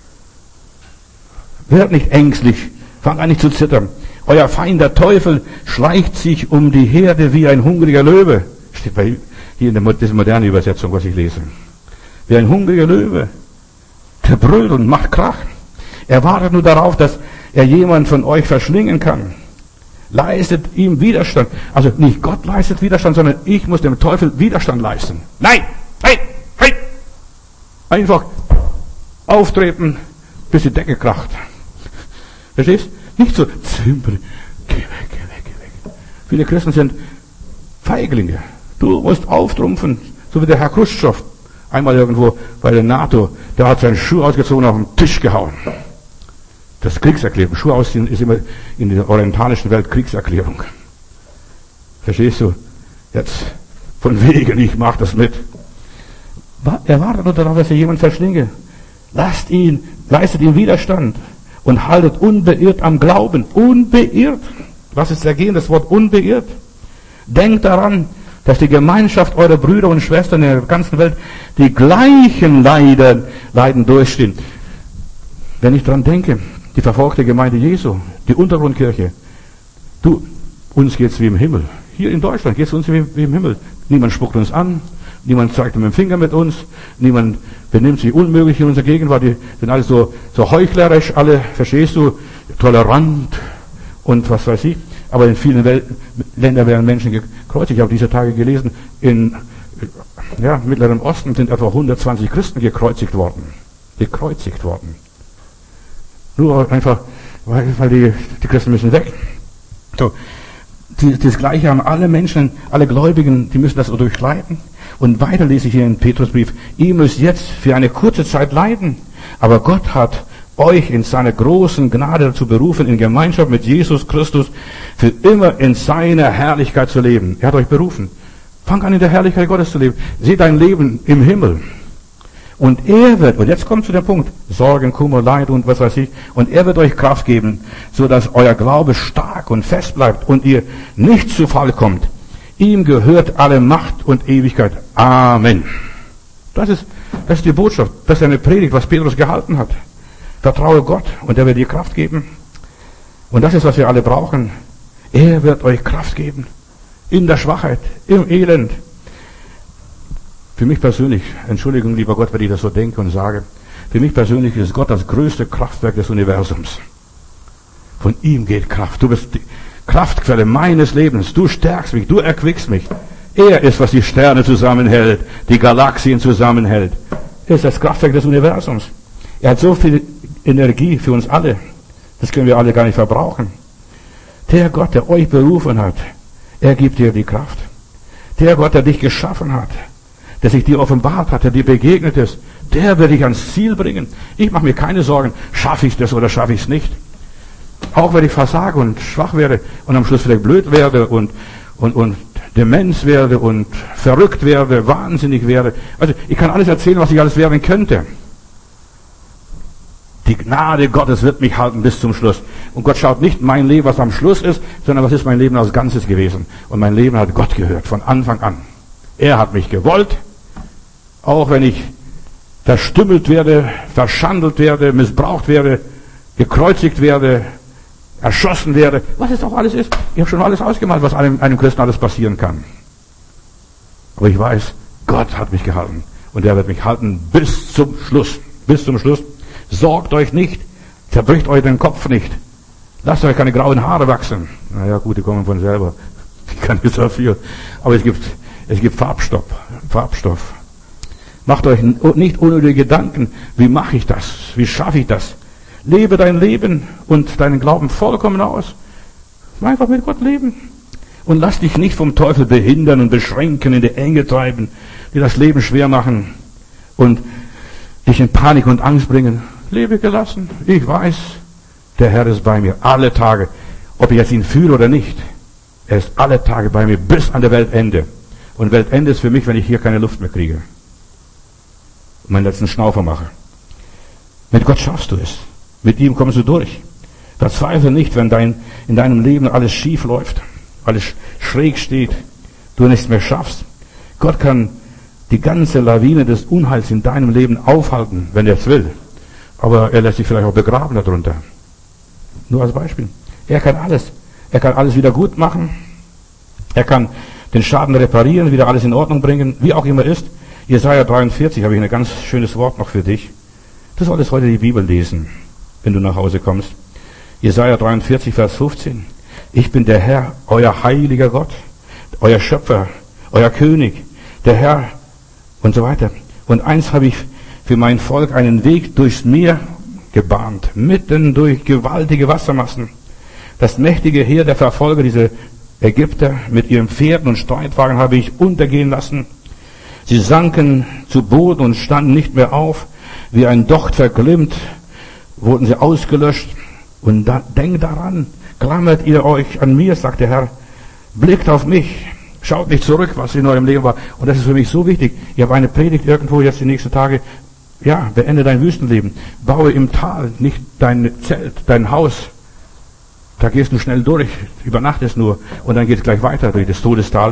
Werdet nicht ängstlich. Fangt an nicht zu zittern. Euer Feind, der Teufel, schleicht sich um die Herde wie ein hungriger Löwe. Steht hier in der modernen Übersetzung, was ich lese. Wie ein hungriger Löwe. Der brüllt und macht Krach. Er wartet nur darauf, dass er jemand von euch verschlingen kann. Leistet ihm Widerstand. Also nicht Gott leistet Widerstand, sondern ich muss dem Teufel Widerstand leisten. Nein! Hey! Hey! Einfach auftreten, bis die Decke kracht. Verstehst? Nicht so zümpeln. Geh weg, geh weg, geh weg. Viele Christen sind Feiglinge. Du musst auftrumpfen, so wie der Herr Khrushchev. Einmal irgendwo bei der NATO, der hat seinen Schuh ausgezogen und auf den Tisch gehauen. Das ist Kriegserklärung. Schuhe ausziehen ist immer in der orientalischen Welt Kriegserklärung. Verstehst du? Jetzt von wegen, ich mach das mit. Er wartet nur darauf, dass er jemand verschlinge. Leistet ihm Widerstand und haltet unbeirrt am Glauben. Unbeirrt. Was ist dagegen das Wort unbeirrt? Denkt daran, dass die Gemeinschaft eurer Brüder und Schwestern in der ganzen Welt die gleichen Leiden durchstehen. Wenn ich daran denke, die verfolgte Gemeinde Jesu, die Untergrundkirche, uns geht's wie im Himmel. Hier in Deutschland geht's uns wie im Himmel. Niemand spuckt uns an, niemand zeigt mit dem Finger mit uns, niemand benimmt sich unmöglich in unserer Gegenwart. Die sind alle so heuchlerisch, alle, verstehst du, tolerant und was weiß ich. Aber in vielen Ländern werden Menschen gekreuzigt. Ich habe diese Tage gelesen, im Mittleren Osten sind etwa 120 Christen gekreuzigt worden. Gekreuzigt worden. Nur einfach, weil die Christen müssen weg. So. Das Gleiche haben alle Menschen, alle Gläubigen, die müssen das so durchleiden. Und weiter lese ich hier im Petrusbrief, ihr müsst jetzt für eine kurze Zeit leiden. Aber Gott hat euch in seiner großen Gnade dazu berufen, in Gemeinschaft mit Jesus Christus für immer in seiner Herrlichkeit zu leben. Er hat euch berufen. Fang an, in der Herrlichkeit Gottes zu leben. Seht dein Leben im Himmel. Und er wird, und jetzt kommt zu dem Punkt, Sorgen, Kummer, Leid und was weiß ich, und er wird euch Kraft geben, so dass euer Glaube stark und fest bleibt und ihr nicht zu Fall kommt. Ihm gehört alle Macht und Ewigkeit. Amen. Das ist die Botschaft. Das ist eine Predigt, was Petrus gehalten hat. Vertraue Gott und er wird dir Kraft geben. Und das ist, was wir alle brauchen. Er wird euch Kraft geben. In der Schwachheit, im Elend. Für mich persönlich, Entschuldigung, lieber Gott, wenn ich das so denke und sage, für mich persönlich ist Gott das größte Kraftwerk des Universums. Von ihm geht Kraft. Du bist die Kraftquelle meines Lebens. Du stärkst mich, du erquickst mich. Er ist, was die Sterne zusammenhält, die Galaxien zusammenhält. Er ist das Kraftwerk des Universums. Er hat so viel Energie für uns alle. Das können wir alle gar nicht verbrauchen. Der Gott, der euch berufen hat, er gibt dir die Kraft. Der Gott, der dich geschaffen hat, der sich dir offenbart hat, der dir begegnet ist, der wird dich ans Ziel bringen. Ich mache mir keine Sorgen, schaffe ich das oder schaffe ich es nicht. Auch wenn ich versage und schwach werde und am Schluss vielleicht blöd werde und Demenz werde und verrückt werde, wahnsinnig werde. Also ich kann alles erzählen, was ich alles werden könnte. Die Gnade Gottes wird mich halten bis zum Schluss. Und Gott schaut nicht mein Leben, was am Schluss ist, sondern was ist mein Leben als Ganzes gewesen. Und mein Leben hat Gott gehört, von Anfang an. Er hat mich gewollt, auch wenn ich verstümmelt werde, verschandelt werde, missbraucht werde, gekreuzigt werde, erschossen werde, was es auch alles ist. Ich habe schon alles ausgemalt, was einem Christen alles passieren kann. Aber ich weiß, Gott hat mich gehalten. Und er wird mich halten bis zum Schluss. Bis zum Schluss. Sorgt euch nicht. Zerbricht euch den Kopf nicht. Lasst euch keine grauen Haare wachsen. Naja, gut, die kommen von selber. Ich kann nicht so viel. Aber es gibt Farbstoff. Macht euch nicht unnötige Gedanken. Wie mache ich das? Wie schaffe ich das? Lebe dein Leben und deinen Glauben vollkommen aus. Einfach mit Gott leben. Und lass dich nicht vom Teufel behindern und beschränken, in die Enge treiben, die das Leben schwer machen und dich in Panik und Angst bringen. Lebe gelassen. Ich weiß, der Herr ist bei mir alle Tage. Ob ich jetzt ihn fühle oder nicht. Er ist alle Tage bei mir bis an der Weltende. Und Weltende ist für mich, wenn ich hier keine Luft mehr kriege. Und meinen letzten Schnaufer mache. Mit Gott schaffst du es. Mit ihm kommst du durch. Verzweifle nicht, wenn in deinem Leben alles schief läuft, alles schräg steht, du nichts mehr schaffst. Gott kann die ganze Lawine des Unheils in deinem Leben aufhalten, wenn er es will. Aber er lässt sich vielleicht auch begraben darunter. Nur als Beispiel. Er kann alles. Er kann alles wieder gut machen. Er kann den Schaden reparieren, wieder alles in Ordnung bringen, wie auch immer ist. Jesaja 43 habe ich ein ganz schönes Wort noch für dich. Du solltest heute die Bibel lesen, wenn du nach Hause kommst. Jesaja 43, Vers 15. Ich bin der Herr, euer heiliger Gott, euer Schöpfer, euer König, der Herr und so weiter. Und eins habe ich für mein Volk einen Weg durchs Meer gebahnt, mitten durch gewaltige Wassermassen. Das mächtige Heer der Verfolger, diese Ägypter mit ihren Pferden und Streitwagen habe ich untergehen lassen. Sie sanken zu Boden und standen nicht mehr auf. Wie ein Docht verglimmt, wurden sie ausgelöscht. Und denkt daran, klammert ihr euch an mir, sagt der Herr. Blickt auf mich, schaut nicht zurück, was in eurem Leben war. Und das ist für mich so wichtig. Ich habe eine Predigt irgendwo jetzt die nächsten Tage. Ja, beende dein Wüstenleben. Baue im Tal nicht dein Zelt, dein Haus. Da gehst du schnell durch, übernachtest nur und dann geht es gleich weiter durch das Todestal.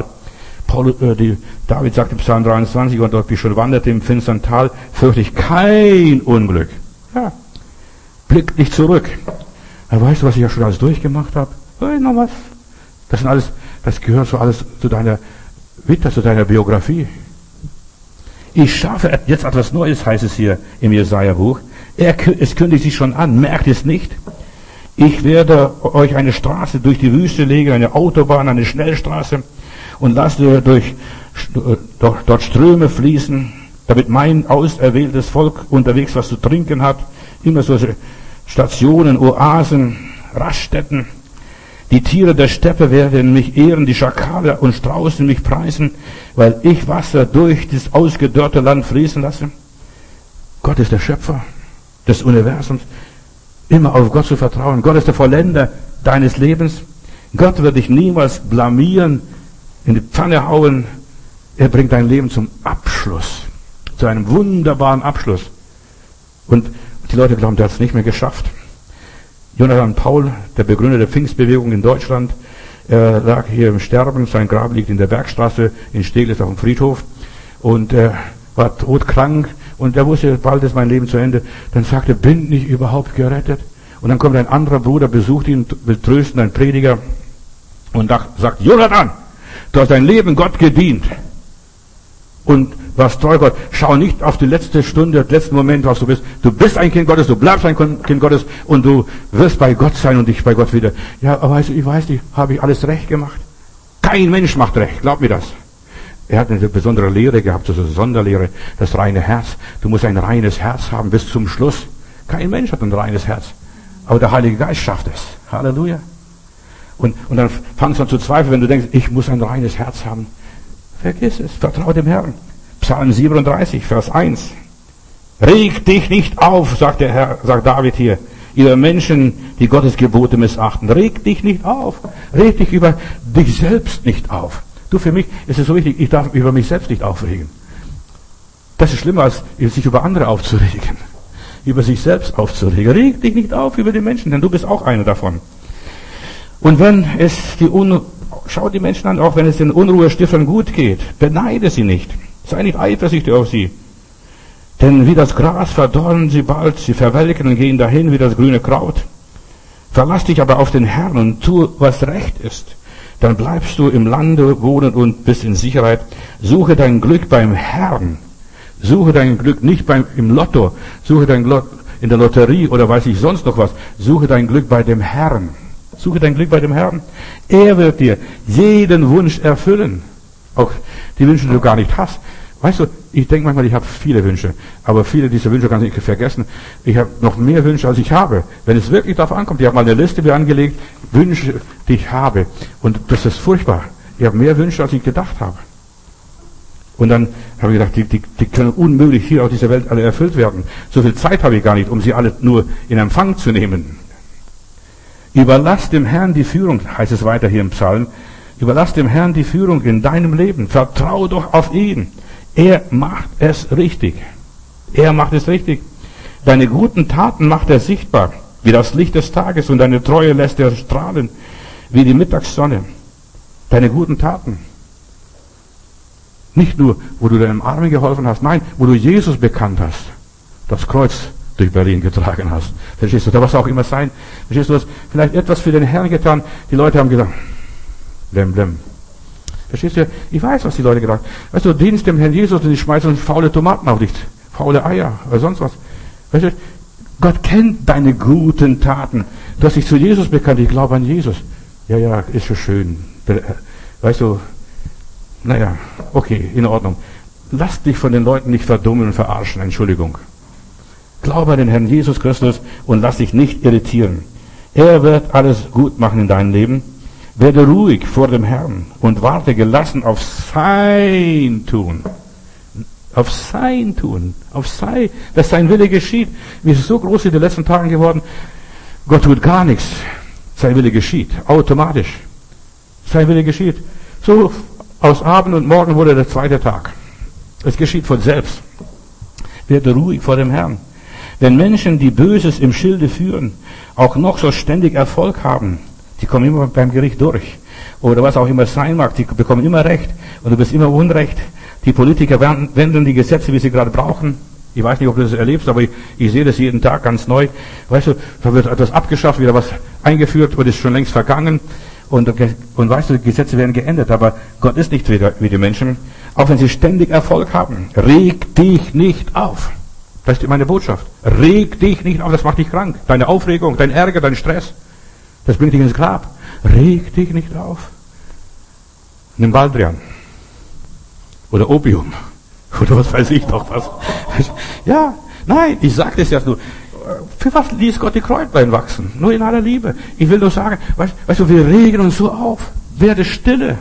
David sagt im Psalm 23, und dort wie schon wanderte im finstern Tal, fürchte ich kein Unglück. Ja, blickt nicht zurück. Aber weißt du, was ich ja schon alles durchgemacht habe? Noch was. Das gehört so alles zu deiner Vita, zu deiner Biografie. Ich schaffe jetzt etwas Neues, heißt es hier im Jesaja-Buch. Es kündigt sich schon an, merkt es nicht. Ich werde euch eine Straße durch die Wüste legen, eine Autobahn, eine Schnellstraße und lasse dort Ströme fließen, damit mein auserwähltes Volk unterwegs was zu trinken hat. Immer so Stationen, Oasen, Raststätten. Die Tiere der Steppe werden mich ehren, die Schakale und Straußen mich preisen, weil ich Wasser durch das ausgedörrte Land fließen lasse. Gott ist der Schöpfer des Universums. Immer auf Gott zu vertrauen. Gott ist der Vollender deines Lebens. Gott wird dich niemals blamieren, in die Pfanne hauen. Er bringt dein Leben zum Abschluss. Zu einem wunderbaren Abschluss. Und die Leute glauben, der hat es nicht mehr geschafft. Jonathan Paul, der Begründer der Pfingstbewegung in Deutschland, er lag hier im Sterben. Sein Grab liegt in der Bergstraße in Steglitz auf dem Friedhof. Und er war todkrank. Und er wusste, bald ist mein Leben zu Ende. Dann sagte er, bin ich überhaupt gerettet? Und dann kommt ein anderer Bruder, besucht ihn, will trösten, ein Prediger, und sagt, Jonathan, du hast dein Leben Gott gedient. Und warst treu Gott. Schau nicht auf die letzte Stunde, den letzten Moment, was du bist. Du bist ein Kind Gottes, du bleibst ein Kind Gottes und du wirst bei Gott sein und dich bei Gott wieder. Ja, aber weißt du, ich weiß nicht, habe ich alles recht gemacht? Kein Mensch macht recht, glaub mir das. Er hat eine besondere Lehre gehabt, also eine Sonderlehre, das reine Herz. Du musst ein reines Herz haben bis zum Schluss. Kein Mensch hat ein reines Herz. Aber der Heilige Geist schafft es. Halleluja. Und dann fangst du an zu zweifeln, wenn du denkst, ich muss ein reines Herz haben. Vergiss es, vertraue dem Herrn. Psalm 37, Vers 1. Reg dich nicht auf, sagt der Herr, sagt David hier, ihr Menschen, die Gottes Gebote missachten. Reg dich nicht auf. Reg dich über dich selbst nicht auf. Du, für mich ist es so wichtig, ich darf über mich selbst nicht aufregen. Das ist schlimmer, als sich über andere aufzuregen. Über sich selbst aufzuregen. Reg dich nicht auf über die Menschen, denn du bist auch einer davon. Und wenn es schau die Menschen an, auch wenn es den Unruhestiftern gut geht, beneide sie nicht. Sei nicht eifersüchtig auf sie. Denn wie das Gras verdorren sie bald, sie verwelken und gehen dahin wie das grüne Kraut. Verlass dich aber auf den Herrn und tu, was recht ist. Dann bleibst du im Lande wohnen und bist in Sicherheit. Suche dein Glück beim Herrn. Suche dein Glück nicht im Lotto, suche dein Glück in der Lotterie oder weiß ich sonst noch was. Suche dein Glück bei dem Herrn. Suche dein Glück bei dem Herrn. Er wird dir jeden Wunsch erfüllen. Auch die Wünsche, die du gar nicht hast. Weißt du, ich denke manchmal, ich habe viele Wünsche, aber viele dieser Wünsche kann ich nicht vergessen. Ich habe noch mehr Wünsche, als ich habe. Wenn es wirklich darauf ankommt, ich habe mal eine Liste mir angelegt, Wünsche, die ich habe. Und das ist furchtbar. Ich habe mehr Wünsche, als ich gedacht habe. Und dann habe ich gedacht, die können unmöglich hier auf dieser Welt alle erfüllt werden. So viel Zeit habe ich gar nicht, um sie alle nur in Empfang zu nehmen. Überlass dem Herrn die Führung, heißt es weiter hier im Psalm. Überlass dem Herrn die Führung in deinem Leben. Vertrau doch auf ihn. Er macht es richtig. Er macht es richtig. Deine guten Taten macht er sichtbar, wie das Licht des Tages, und deine Treue lässt er strahlen, wie die Mittagssonne. Deine guten Taten. Nicht nur, wo du deinem Armen geholfen hast, nein, wo du Jesus bekannt hast, das Kreuz durch Berlin getragen hast. Verstehst du, da was auch immer sein. Verstehst du, du hast vielleicht etwas für den Herrn getan. Die Leute haben gesagt, blem, blem. Verstehst du? Ich weiß, was die Leute gedacht haben. Weißt du, dienst dem Herrn Jesus und die schmeißen faule Tomaten auf dich, faule Eier oder sonst was. Weißt du, Gott kennt deine guten Taten. Du hast dich zu Jesus bekannt, ich glaube an Jesus. Ja, ist schon schön. Weißt du, naja, okay, in Ordnung. Lass dich von den Leuten nicht verdummen und verarschen, Entschuldigung. Glaube an den Herrn Jesus Christus und lass dich nicht irritieren. Er wird alles gut machen in deinem Leben. Werde ruhig vor dem Herrn und warte gelassen auf sein Tun. Auf sein Tun. Dass sein Wille geschieht. Mir ist es so groß in den letzten Tagen geworden. Gott tut gar nichts. Sein Wille geschieht. Automatisch. Sein Wille geschieht. So aus Abend und Morgen wurde der zweite Tag. Es geschieht von selbst. Werde ruhig vor dem Herrn. Wenn Menschen, die Böses im Schilde führen, auch noch so ständig Erfolg haben, die kommen immer beim Gericht durch. Oder was auch immer sein mag, die bekommen immer Recht. Und du bist immer Unrecht. Die Politiker wenden die Gesetze, wie sie gerade brauchen. Ich weiß nicht, ob du das erlebst, aber ich sehe das jeden Tag ganz neu. Weißt du, da wird etwas abgeschafft, wieder was eingeführt und ist schon längst vergangen. Und weißt du, die Gesetze werden geändert, aber Gott ist nicht wie die Menschen. Auch wenn sie ständig Erfolg haben. Reg dich nicht auf. Das ist meine Botschaft. Reg dich nicht auf, das macht dich krank. Deine Aufregung, dein Ärger, dein Stress. Das bringt dich ins Grab. Reg dich nicht auf. Nimm Baldrian. Oder Opium. Oder was weiß ich doch was. Ja, nein, ich sage das ja nur. Für was ließ Gott die Kräutlein wachsen? Nur in aller Liebe. Ich will nur sagen, weißt du, wir regen uns so auf. Werde stille.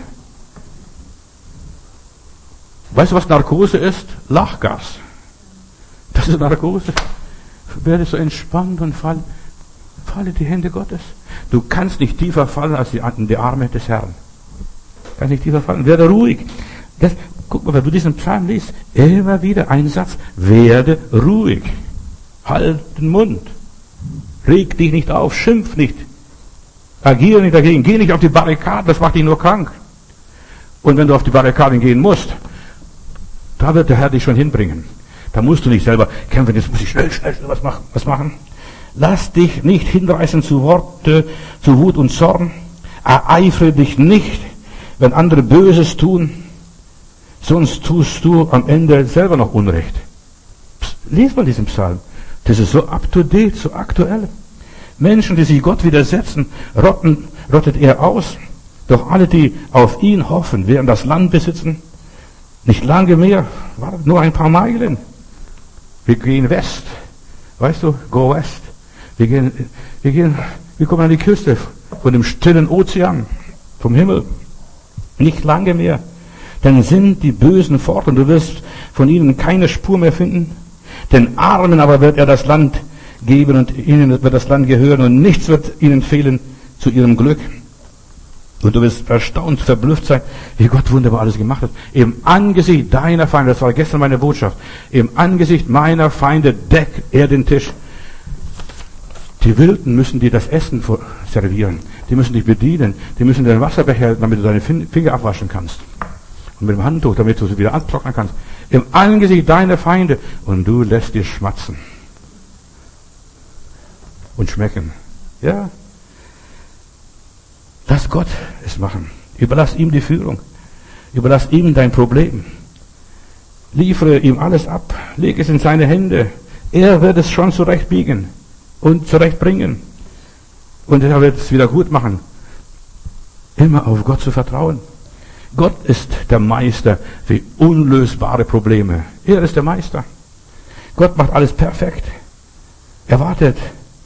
Weißt du, was Narkose ist? Lachgas. Das ist Narkose. Werde so entspannt und falle die Hände Gottes. Du kannst nicht tiefer fallen als in die Arme des Herrn. Kannst nicht tiefer fallen. Werde ruhig. Guck mal, wenn du diesen Psalm liest, immer wieder ein Satz. Werde ruhig. Halt den Mund. Reg dich nicht auf. Schimpf nicht. Agiere nicht dagegen. Geh nicht auf die Barrikaden. Das macht dich nur krank. Und wenn du auf die Barrikaden gehen musst, da wird der Herr dich schon hinbringen. Da musst du nicht selber kämpfen. Jetzt muss ich schnell was machen. Lass dich nicht hinreißen zu Worte, zu Wut und Zorn. Ereifere dich nicht, wenn andere Böses tun. Sonst tust du am Ende selber noch Unrecht. Lies mal diesen Psalm. Das ist so up to date, so aktuell. Menschen, die sich Gott widersetzen, rottet er aus. Doch alle, die auf ihn hoffen, werden das Land besitzen. Nicht lange mehr, nur ein paar Meilen. Wir gehen west. Weißt du, go west. Wir kommen an die Küste von dem stillen Ozean, vom Himmel. Nicht lange mehr. Dann sind die Bösen fort und du wirst von ihnen keine Spur mehr finden. Den Armen aber wird er das Land geben und ihnen wird das Land gehören und nichts wird ihnen fehlen zu ihrem Glück. Und du wirst erstaunt, verblüfft sein, wie Gott wunderbar alles gemacht hat. Im Angesicht deiner Feinde, das war gestern meine Botschaft, im Angesicht meiner Feinde deckt er den Tisch. Die Wilden müssen dir das Essen servieren. Die müssen dich bedienen. Die müssen dir ein Wasserbecher halten, damit du deine Finger abwaschen kannst. Und mit dem Handtuch, damit du sie wieder abtrocknen kannst. Im Angesicht deiner Feinde. Und du lässt dir schmatzen. Und schmecken. Ja. Lass Gott es machen. Überlass ihm die Führung. Überlass ihm dein Problem. Liefere ihm alles ab, leg es in seine Hände. Er wird es schon zurechtbiegen und zurechtbringen. Und er wird es wieder gut machen. Immer auf Gott zu vertrauen. Gott ist der Meister für unlösbare Probleme. Er ist der Meister. Gott macht alles perfekt. Er wartet,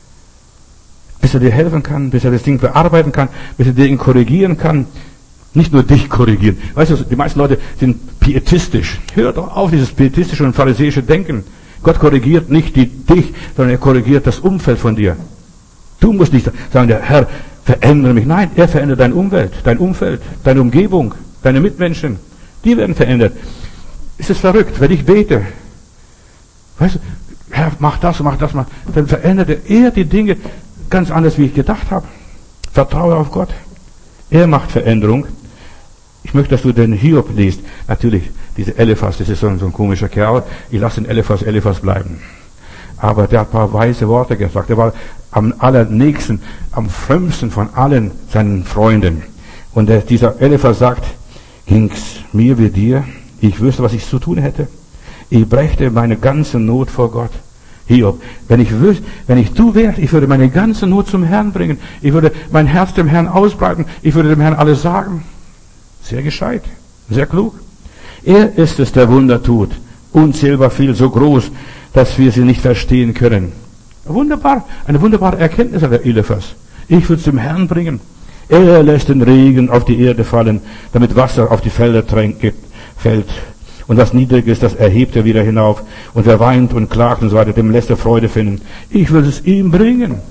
bis er dir helfen kann, bis er das Ding bearbeiten kann, bis er dich korrigieren kann. Nicht nur dich korrigieren. Weißt du, die meisten Leute sind pietistisch. Hör doch auf, dieses pietistische und pharisäische Denken. Gott korrigiert nicht dich, sondern er korrigiert das Umfeld von dir. Du musst nicht sagen, der Herr, verändere mich. Nein, er verändert deine Umwelt, dein Umfeld, deine Umgebung, deine Mitmenschen. Die werden verändert. Ist es verrückt, wenn ich bete? Weißt du, Herr, mach das, dann verändert er die Dinge ganz anders, wie ich gedacht habe. Vertraue auf Gott. Er macht Veränderung. Ich möchte, dass du den Hiob liest. Natürlich, dieser Eliphas, das ist so ein komischer Kerl. Ich lasse den Eliphas bleiben. Aber der hat ein paar weise Worte gesagt. Er war am allernächsten, am frömmsten von allen seinen Freunden. Und dieser Eliphas sagt, ging's mir wie dir? Ich wüsste, was ich zu tun hätte. Ich brächte meine ganze Not vor Gott. Hiob, wenn ich du wärst, ich würde meine ganze Not zum Herrn bringen. Ich würde mein Herz dem Herrn ausbreiten. Ich würde dem Herrn alles sagen. Sehr gescheit, sehr klug. Er ist es, der Wunder tut. Unzählbar viel, so groß, dass wir sie nicht verstehen können. Wunderbar, eine wunderbare Erkenntnis an der Eliphas. Ich würde es dem Herrn bringen. Er lässt den Regen auf die Erde fallen, damit Wasser auf die Felder fällt. Und was niedrig ist, das erhebt er wieder hinauf. Und wer weint und klagt und so weiter, dem lässt er Freude finden. Ich will es ihm bringen.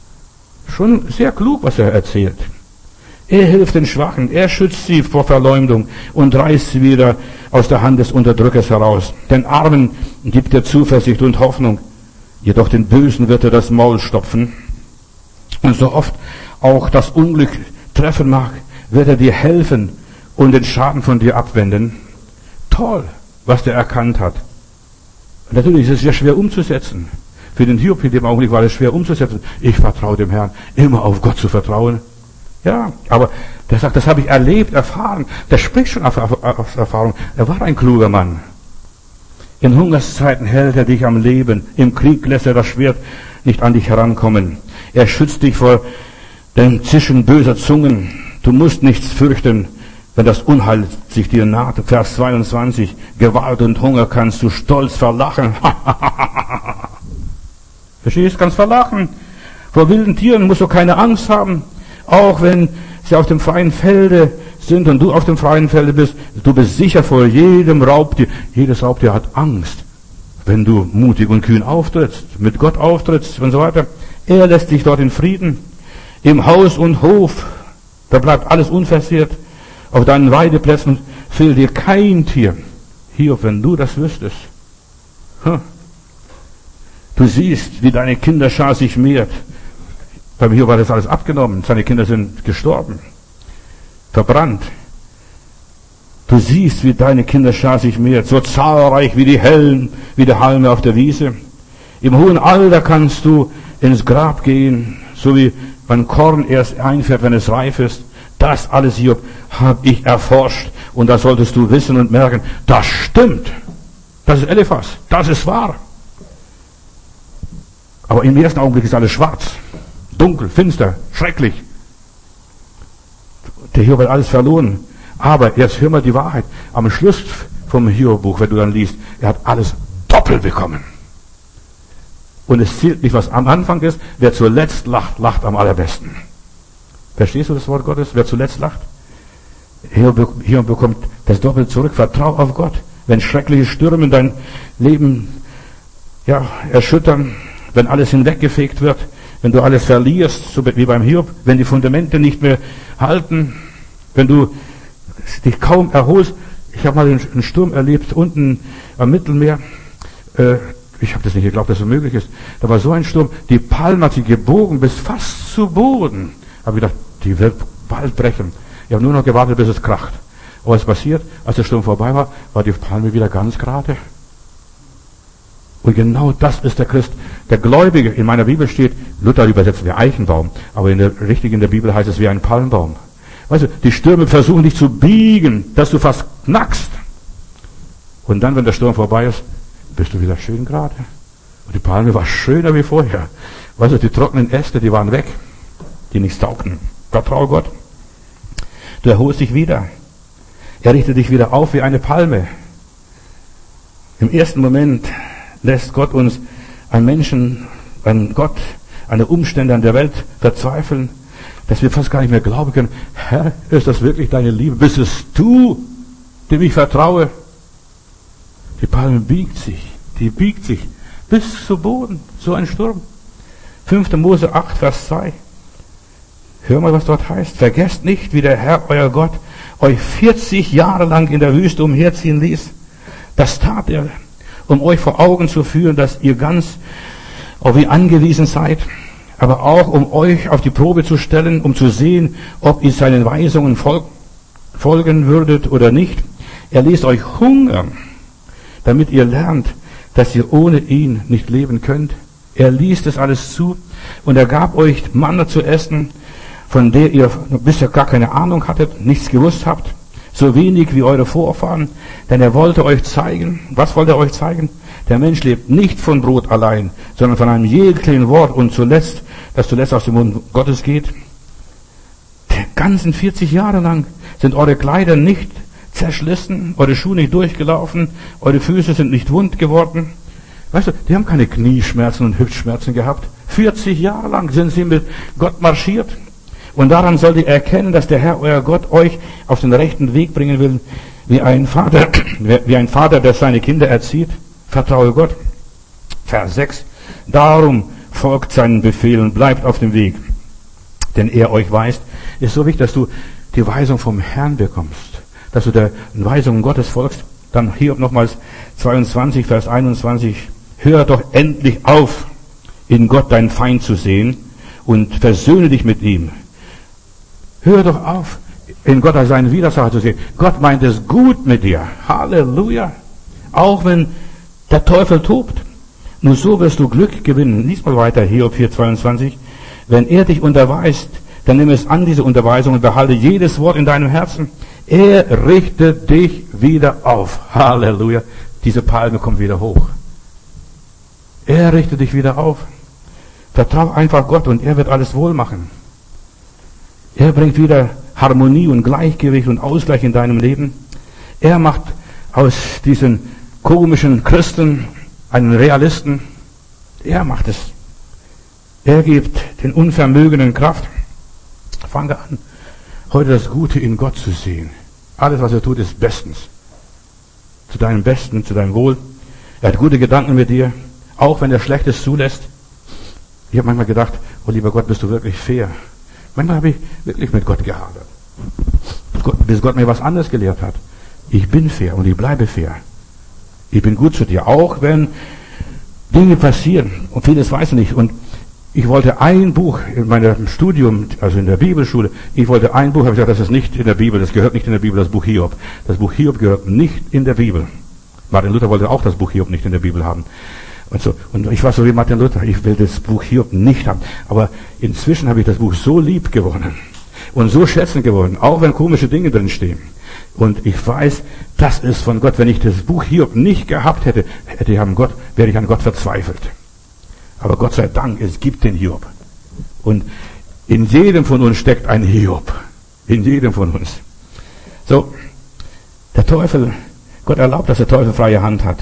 Schon sehr klug, was er erzählt. Er hilft den Schwachen, er schützt sie vor Verleumdung und reißt sie wieder aus der Hand des Unterdrückers heraus. Den Armen gibt er Zuversicht und Hoffnung. Jedoch den Bösen wird er das Maul stopfen. Und so oft auch das Unglück treffen mag, wird er dir helfen und den Schaden von dir abwenden. Toll, was der erkannt hat. Und natürlich ist es sehr schwer umzusetzen. Für den Hiob in dem Augenblick war es schwer umzusetzen. Ich vertraue dem Herrn, immer auf Gott zu vertrauen. Ja, aber der sagt, das habe ich erlebt, erfahren. Der spricht schon aus Erfahrung. Er war ein kluger Mann. In Hungerszeiten hält er dich am Leben. Im Krieg lässt er das Schwert nicht an dich herankommen. Er schützt dich vor dem Zischen böser Zungen. Du musst nichts fürchten, wenn das Unheil sich dir naht. Vers 22. Gewalt und Hunger kannst du stolz verlachen. Verstehst? Kannst verlachen. Vor wilden Tieren musst du keine Angst haben. Auch wenn sie auf dem freien Felde sind und du auf dem freien Felde bist, du bist sicher vor jedem Raubtier. Jedes Raubtier hat Angst, wenn du mutig und kühn auftrittst, mit Gott auftrittst und so weiter. Er lässt dich dort in Frieden. Im Haus und Hof, da bleibt alles unversehrt. Auf deinen Weideplätzen fehlt dir kein Tier. Hiob, wenn du das wüsstest. Du siehst, wie deine Kinderschar sich mehrt. Beim Hiob war das alles abgenommen. Seine Kinder sind gestorben. Verbrannt. Du siehst, wie deine Kinderschar sich mehrt. So zahlreich wie die Halme auf der Wiese. Im hohen Alter kannst du ins Grab gehen, so wie man Korn erst einfährt, wenn es reif ist. Das alles, Hiob, habe ich erforscht. Und das solltest du wissen und merken. Das stimmt. Das ist Eliphas. Das ist wahr. Aber im ersten Augenblick ist alles schwarz. Dunkel, finster, schrecklich. Der Hiob hat alles verloren. Aber jetzt hör mal die Wahrheit. Am Schluss vom Hiob-Buch, wenn du dann liest, er hat alles doppelt bekommen. Und es zählt nicht, was am Anfang ist. Wer zuletzt lacht, lacht am allerbesten. Verstehst du das Wort Gottes? Wer zuletzt lacht? Hiob bekommt das doppelt zurück. Vertrau auf Gott. Wenn schreckliche Stürme dein Leben erschüttern, wenn alles hinweggefegt wird, wenn du alles verlierst, so wie beim Hiob, wenn die Fundamente nicht mehr halten, wenn du dich kaum erholst. Ich habe mal einen Sturm erlebt unten am Mittelmeer. Ich habe das nicht geglaubt, dass das möglich ist. Da war so ein Sturm, die Palme hat sich gebogen bis fast zu Boden. Habe ich gedacht, die wird bald brechen. Ich habe nur noch gewartet, bis es kracht. Aber was passiert? Als der Sturm vorbei war, war die Palme wieder ganz gerade. Und genau das ist der Christ. Der Gläubige, in meiner Bibel steht, Luther übersetzt wie Eichenbaum, aber in der Bibel heißt es wie ein Palmbaum. Weißt du, die Stürme versuchen dich zu biegen, dass du fast knackst. Und dann, wenn der Sturm vorbei ist, bist du wieder schön gerade. Und die Palme war schöner wie vorher. Weißt du, die trockenen Äste, die waren weg, die nichts taugten. Vertraue Gott. Du erholst dich wieder. Er richtet dich wieder auf wie eine Palme. Im ersten Moment lässt Gott uns an Menschen, an Gott, an den Umständen, an der Welt verzweifeln, dass wir fast gar nicht mehr glauben können. Herr, ist das wirklich deine Liebe? Bist es du, dem ich vertraue? Die Palme biegt sich bis zu Boden, so ein Sturm. 5. Mose 8, Vers 2. Hör mal, was dort heißt. Vergesst nicht, wie der Herr, euer Gott, euch 40 Jahre lang in der Wüste umherziehen ließ. Das tat er, um euch vor Augen zu führen, dass ihr ganz auf ihn angewiesen seid, aber auch um euch auf die Probe zu stellen, um zu sehen, ob ihr seinen Weisungen folgen würdet oder nicht. Er ließ euch hungern, damit ihr lernt, dass ihr ohne ihn nicht leben könnt. Er ließ das alles zu und er gab euch Manna zu essen, von der ihr bisher gar keine Ahnung hattet, nichts gewusst habt, so wenig wie eure Vorfahren, denn er wollte euch zeigen. Was wollte er euch zeigen? Der Mensch lebt nicht von Brot allein, sondern von einem jeden kleinen Wort und das zuletzt aus dem Mund Gottes geht. Die ganzen 40 Jahre lang sind eure Kleider nicht zerschlissen, eure Schuhe nicht durchgelaufen, eure Füße sind nicht wund geworden. Weißt du, die haben keine Knieschmerzen und Hüftschmerzen gehabt. 40 Jahre lang sind sie mit Gott marschiert. Und daran sollt ihr erkennen, dass der Herr, euer Gott, euch auf den rechten Weg bringen will, wie ein Vater, der seine Kinder erzieht. Vertraue Gott. Vers 6. Darum folgt seinen Befehlen, bleibt auf dem Weg, den er euch weist. Ist so wichtig, dass du die Weisung vom Herrn bekommst, dass du der Weisung Gottes folgst. Dann Hiob nochmals 22, Vers 21. Hör doch endlich auf, in Gott deinen Feind zu sehen und versöhne dich mit ihm. Hör doch auf, in Gott als seinen Widersacher zu sehen. Gott meint es gut mit dir. Halleluja. Auch wenn der Teufel tobt. Nur so wirst du Glück gewinnen. Lies mal weiter, Hiob 4,22. Wenn er dich unterweist, dann nimm es an, diese Unterweisung, und behalte jedes Wort in deinem Herzen. Er richtet dich wieder auf. Halleluja. Diese Palme kommt wieder hoch. Er richtet dich wieder auf. Vertrau einfach Gott und er wird alles wohl machen. Er bringt wieder Harmonie und Gleichgewicht und Ausgleich in deinem Leben. Er macht aus diesen komischen Christen einen Realisten. Er macht es. Er gibt den Unvermögenden Kraft. Fange an, heute das Gute in Gott zu sehen. Alles, was er tut, ist bestens. Zu deinem Besten, zu deinem Wohl. Er hat gute Gedanken mit dir, auch wenn er Schlechtes zulässt. Ich habe manchmal gedacht, oh lieber Gott, bist du wirklich fair? Manchmal habe ich wirklich mit Gott gehadert. Bis Gott mir was anderes gelehrt hat. Ich bin fair und ich bleibe fair. Ich bin gut zu dir, auch wenn Dinge passieren und vieles weiß ich nicht. Und ich wollte ein Buch in meinem Studium, also in der Bibelschule, habe ich gesagt, das ist nicht in der Bibel, das gehört nicht in der Bibel, das Buch Hiob. Das Buch Hiob gehört nicht in der Bibel. Martin Luther wollte auch das Buch Hiob nicht in der Bibel haben. Und ich war so wie Martin Luther, ich will das Buch Hiob nicht haben. Aber inzwischen habe ich das Buch so lieb gewonnen und so schätzen gewonnen, auch wenn komische Dinge drin stehen. Und ich weiß, das ist von Gott. Wenn ich das Buch Hiob nicht gehabt hätte, wäre ich an Gott verzweifelt. Aber Gott sei Dank, es gibt den Hiob. Und in jedem von uns steckt ein Hiob. In jedem von uns. So, der Teufel, Gott erlaubt, dass der Teufel freie Hand hat.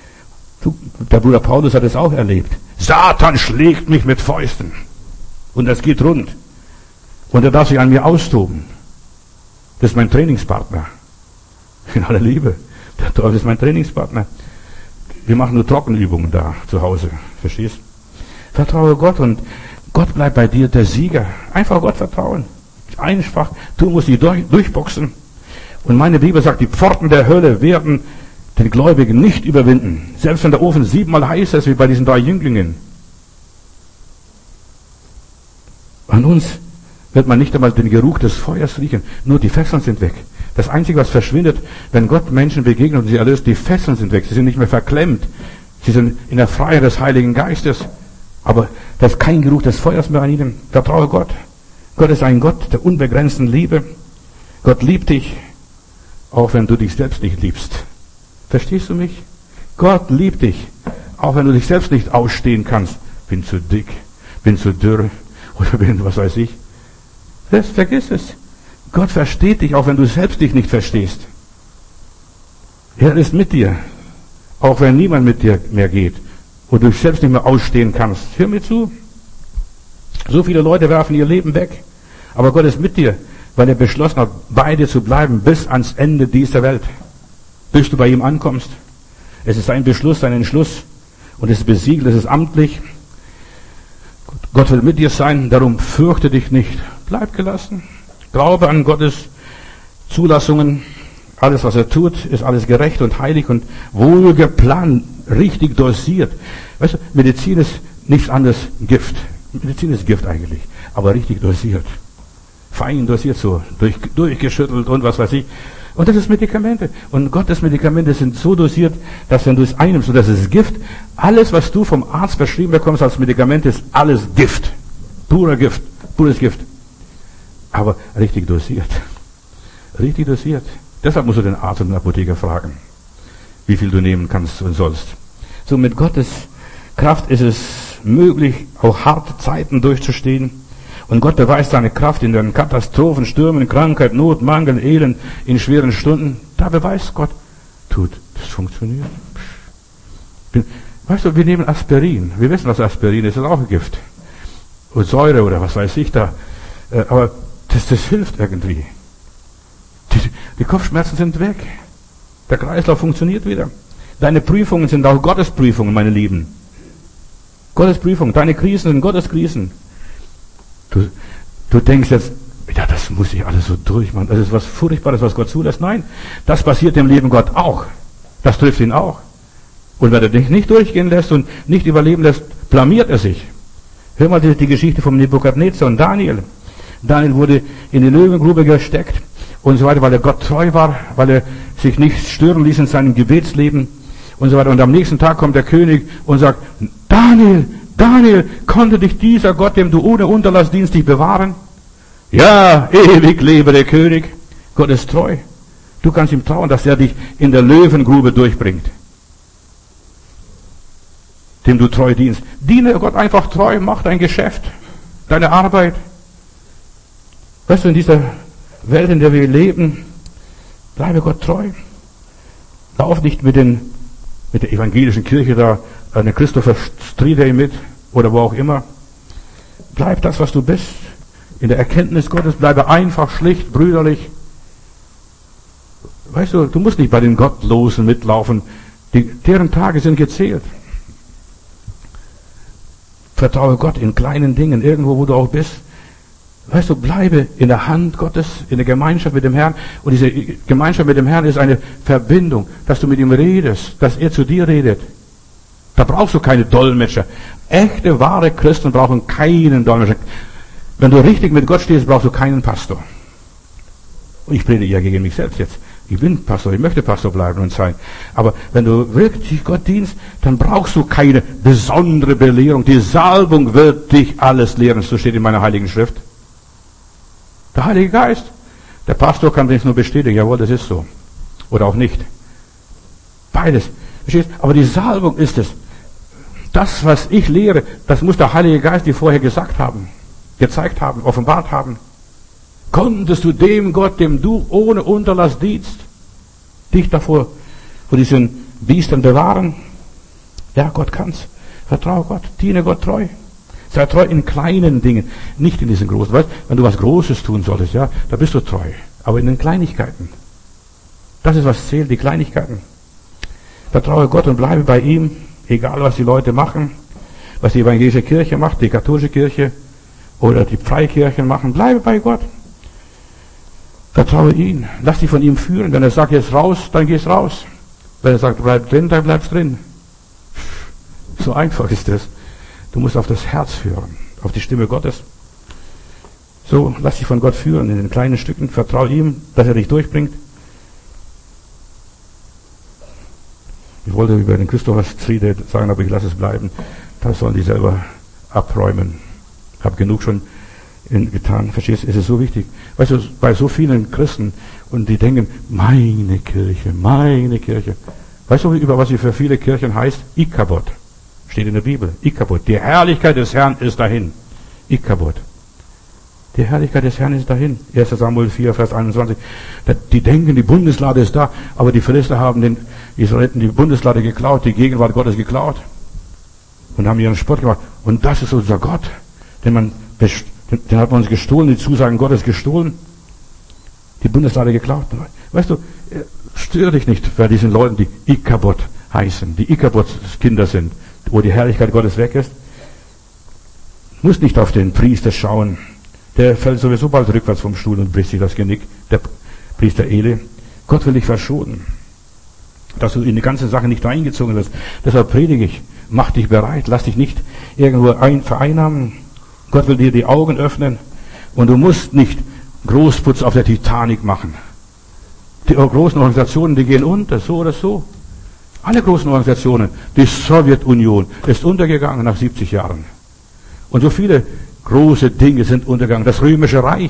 Der Bruder Paulus hat es auch erlebt. Satan schlägt mich mit Fäusten. Und das geht rund. Und er darf sich an mir austoben. Das ist mein Trainingspartner. In aller Liebe. Der Teufel ist mein Trainingspartner. Wir machen nur Trockenübungen da zu Hause. Verstehst? Vertraue Gott und Gott bleibt bei dir der Sieger. Einfach Gott vertrauen. Einfach. Du musst dich durchboxen. Und meine Bibel sagt, die Pforten der Hölle werden den Gläubigen nicht überwinden. Selbst wenn der Ofen 7-mal heiß ist, wie bei diesen 3 Jünglingen. An uns wird man nicht einmal den Geruch des Feuers riechen. Nur die Fesseln sind weg. Das Einzige, was verschwindet, wenn Gott Menschen begegnet und sie erlöst, die Fesseln sind weg. Sie sind nicht mehr verklemmt. Sie sind in der Freiheit des Heiligen Geistes. Aber da ist kein Geruch des Feuers mehr an ihnen. Vertraue Gott. Gott ist ein Gott der unbegrenzten Liebe. Gott liebt dich, auch wenn du dich selbst nicht liebst. Verstehst du mich? Gott liebt dich. Auch wenn du dich selbst nicht ausstehen kannst. Bin zu dick, bin zu dürr oder bin, was weiß ich. Vergiss es. Gott versteht dich, auch wenn du selbst dich nicht verstehst. Er ist mit dir. Auch wenn niemand mit dir mehr geht. Und du dich selbst nicht mehr ausstehen kannst. Hör mir zu. So viele Leute werfen ihr Leben weg. Aber Gott ist mit dir, weil er beschlossen hat, bei dir zu bleiben bis ans Ende dieser Welt. Bis du bei ihm ankommst. Es ist ein Beschluss, ein Entschluss. Und es ist besiegelt, es ist amtlich. Gott will mit dir sein, darum fürchte dich nicht. Bleib gelassen. Glaube an Gottes Zulassungen. Alles, was er tut, ist alles gerecht und heilig und wohl geplant, richtig dosiert. Weißt du, Medizin ist nichts anderes Gift. Medizin ist Gift eigentlich, aber richtig dosiert. Fein dosiert so, durchgeschüttelt und was weiß ich. Und das ist Medikamente. Und Gottes Medikamente sind so dosiert, dass wenn du es einnimmst, und das ist Gift, alles, was du vom Arzt verschrieben bekommst als Medikament, ist alles Gift. Pures Gift. Aber richtig dosiert. Richtig dosiert. Deshalb musst du den Arzt und den Apotheker fragen, wie viel du nehmen kannst und sollst. So mit Gottes Kraft ist es möglich, auch harte Zeiten durchzustehen. Und Gott beweist seine Kraft in den Katastrophen, Stürmen, Krankheit, Not, Mangel, Elend, in schweren Stunden. Da beweist Gott, das funktioniert. Weißt du, wir nehmen Aspirin. Wir wissen, was Aspirin ist. Das ist auch ein Gift. Und Säure oder was weiß ich da. Aber das hilft irgendwie. Die Kopfschmerzen sind weg. Der Kreislauf funktioniert wieder. Deine Prüfungen sind auch Gottes Prüfungen, meine Lieben. Gottes Prüfungen. Deine Krisen sind Gottes Krisen. Du denkst jetzt, ja, das muss ich alles so durchmachen. Das ist was Furchtbares, was Gott zulässt. Nein, das passiert im Leben Gott auch. Das trifft ihn auch. Und wenn er dich nicht durchgehen lässt und nicht überleben lässt, blamiert er sich. Hör mal die Geschichte vom Nebukadnezar und Daniel. Daniel wurde in die Löwengrube gesteckt und so weiter, weil er Gott treu war, weil er sich nicht stören ließ in seinem Gebetsleben und so weiter. Und am nächsten Tag kommt der König und sagt, Daniel, konnte dich dieser Gott, dem du ohne Unterlass dienst, dich bewahren? Ja, ewig lebe der König. Gott ist treu. Du kannst ihm trauen, dass er dich in der Löwengrube durchbringt. Dem du treu dienst. Diene Gott einfach treu, mach dein Geschäft, deine Arbeit. Weißt du, in dieser Welt, in der wir leben, bleibe Gott treu. Lauf nicht mit der evangelischen Kirche da, eine Christopher Street mit, oder wo auch immer. Bleib das, was du bist. In der Erkenntnis Gottes, bleibe einfach, schlicht, brüderlich. Weißt du, du musst nicht bei den Gottlosen mitlaufen. Deren Tage sind gezählt. Vertraue Gott in kleinen Dingen, irgendwo, wo du auch bist. Weißt du, bleibe in der Hand Gottes, in der Gemeinschaft mit dem Herrn. Und diese Gemeinschaft mit dem Herrn ist eine Verbindung, dass du mit ihm redest, dass er zu dir redet. Da brauchst du keine Dolmetscher. Echte, wahre Christen brauchen keinen Dolmetscher. Wenn du richtig mit Gott stehst, brauchst du keinen Pastor. Und ich predige ja gegen mich selbst jetzt. Ich bin Pastor, ich möchte Pastor bleiben und sein. Aber wenn du wirklich Gott dienst, dann brauchst du keine besondere Belehrung. Die Salbung wird dich alles lehren. So steht in meiner Heiligen Schrift. Der Heilige Geist. Der Pastor kann das nur bestätigen. Jawohl, das ist so. Oder auch nicht. Beides. Verstehst? Aber die Salbung ist es. Das, was ich lehre, das muss der Heilige Geist dir vorher gesagt haben, gezeigt haben, offenbart haben. Konntest du dem Gott, dem du ohne Unterlass dienst, dich davor vor diesen Biestern bewahren? Ja, Gott kann's. Vertraue Gott, diene Gott treu. Sei treu in kleinen Dingen, nicht in diesen großen. Weißt, wenn du was Großes tun solltest, ja, da bist du treu. Aber in den Kleinigkeiten. Das ist, was zählt, die Kleinigkeiten. Vertraue Gott und bleibe bei ihm, egal was die Leute machen, was die evangelische Kirche macht, die katholische Kirche oder die Freikirchen machen. Bleibe bei Gott. Vertraue ihn. Lass dich von ihm führen. Wenn er sagt, jetzt raus, dann gehst raus. Wenn er sagt, bleib drin, dann bleibst drin. So einfach ist das. Du musst auf das Herz hören, auf die Stimme Gottes. So, lass dich von Gott führen in den kleinen Stücken. Vertraue ihm, dass er dich durchbringt. Ich wollte über den Christopher Street sagen, aber ich lasse es bleiben. Das sollen die selber abräumen. Ich habe genug schon getan. Verstehst du? Es ist so wichtig. Weißt du, bei so vielen Christen, und die denken, meine Kirche. Weißt du, über was sie für viele Kirchen heißt? Ikabod. Steht in der Bibel. Ikabod. Die Herrlichkeit des Herrn ist dahin. Ikabod. Die Herrlichkeit des Herrn ist dahin. 1. Samuel 4, Vers 21. Die denken, die Bundeslade ist da, aber die Philister haben den Israeliten die Bundeslade geklaut, die Gegenwart Gottes geklaut und haben ihren Spott gemacht. Und das ist unser Gott, den hat man uns gestohlen, die Zusagen Gottes gestohlen, die Bundeslade geklaut. Weißt du, stör dich nicht bei diesen Leuten, die Ikabod heißen, die Ikabod-Kinder sind, wo die Herrlichkeit Gottes weg ist. Du musst nicht auf den Priester schauen. Der fällt sowieso bald rückwärts vom Stuhl und bricht sich das Genick, der Priester Eli. Gott will dich verschonen, dass du in die ganze Sache nicht eingezogen wirst. Deshalb predige ich, mach dich bereit, lass dich nicht irgendwo vereinnahmen. Gott will dir die Augen öffnen und du musst nicht Großputz auf der Titanic machen. Die großen Organisationen, die gehen unter, so oder so. Alle großen Organisationen, die Sowjetunion ist untergegangen nach 70 Jahren. Und so viele große Dinge sind untergegangen. Das Römische Reich.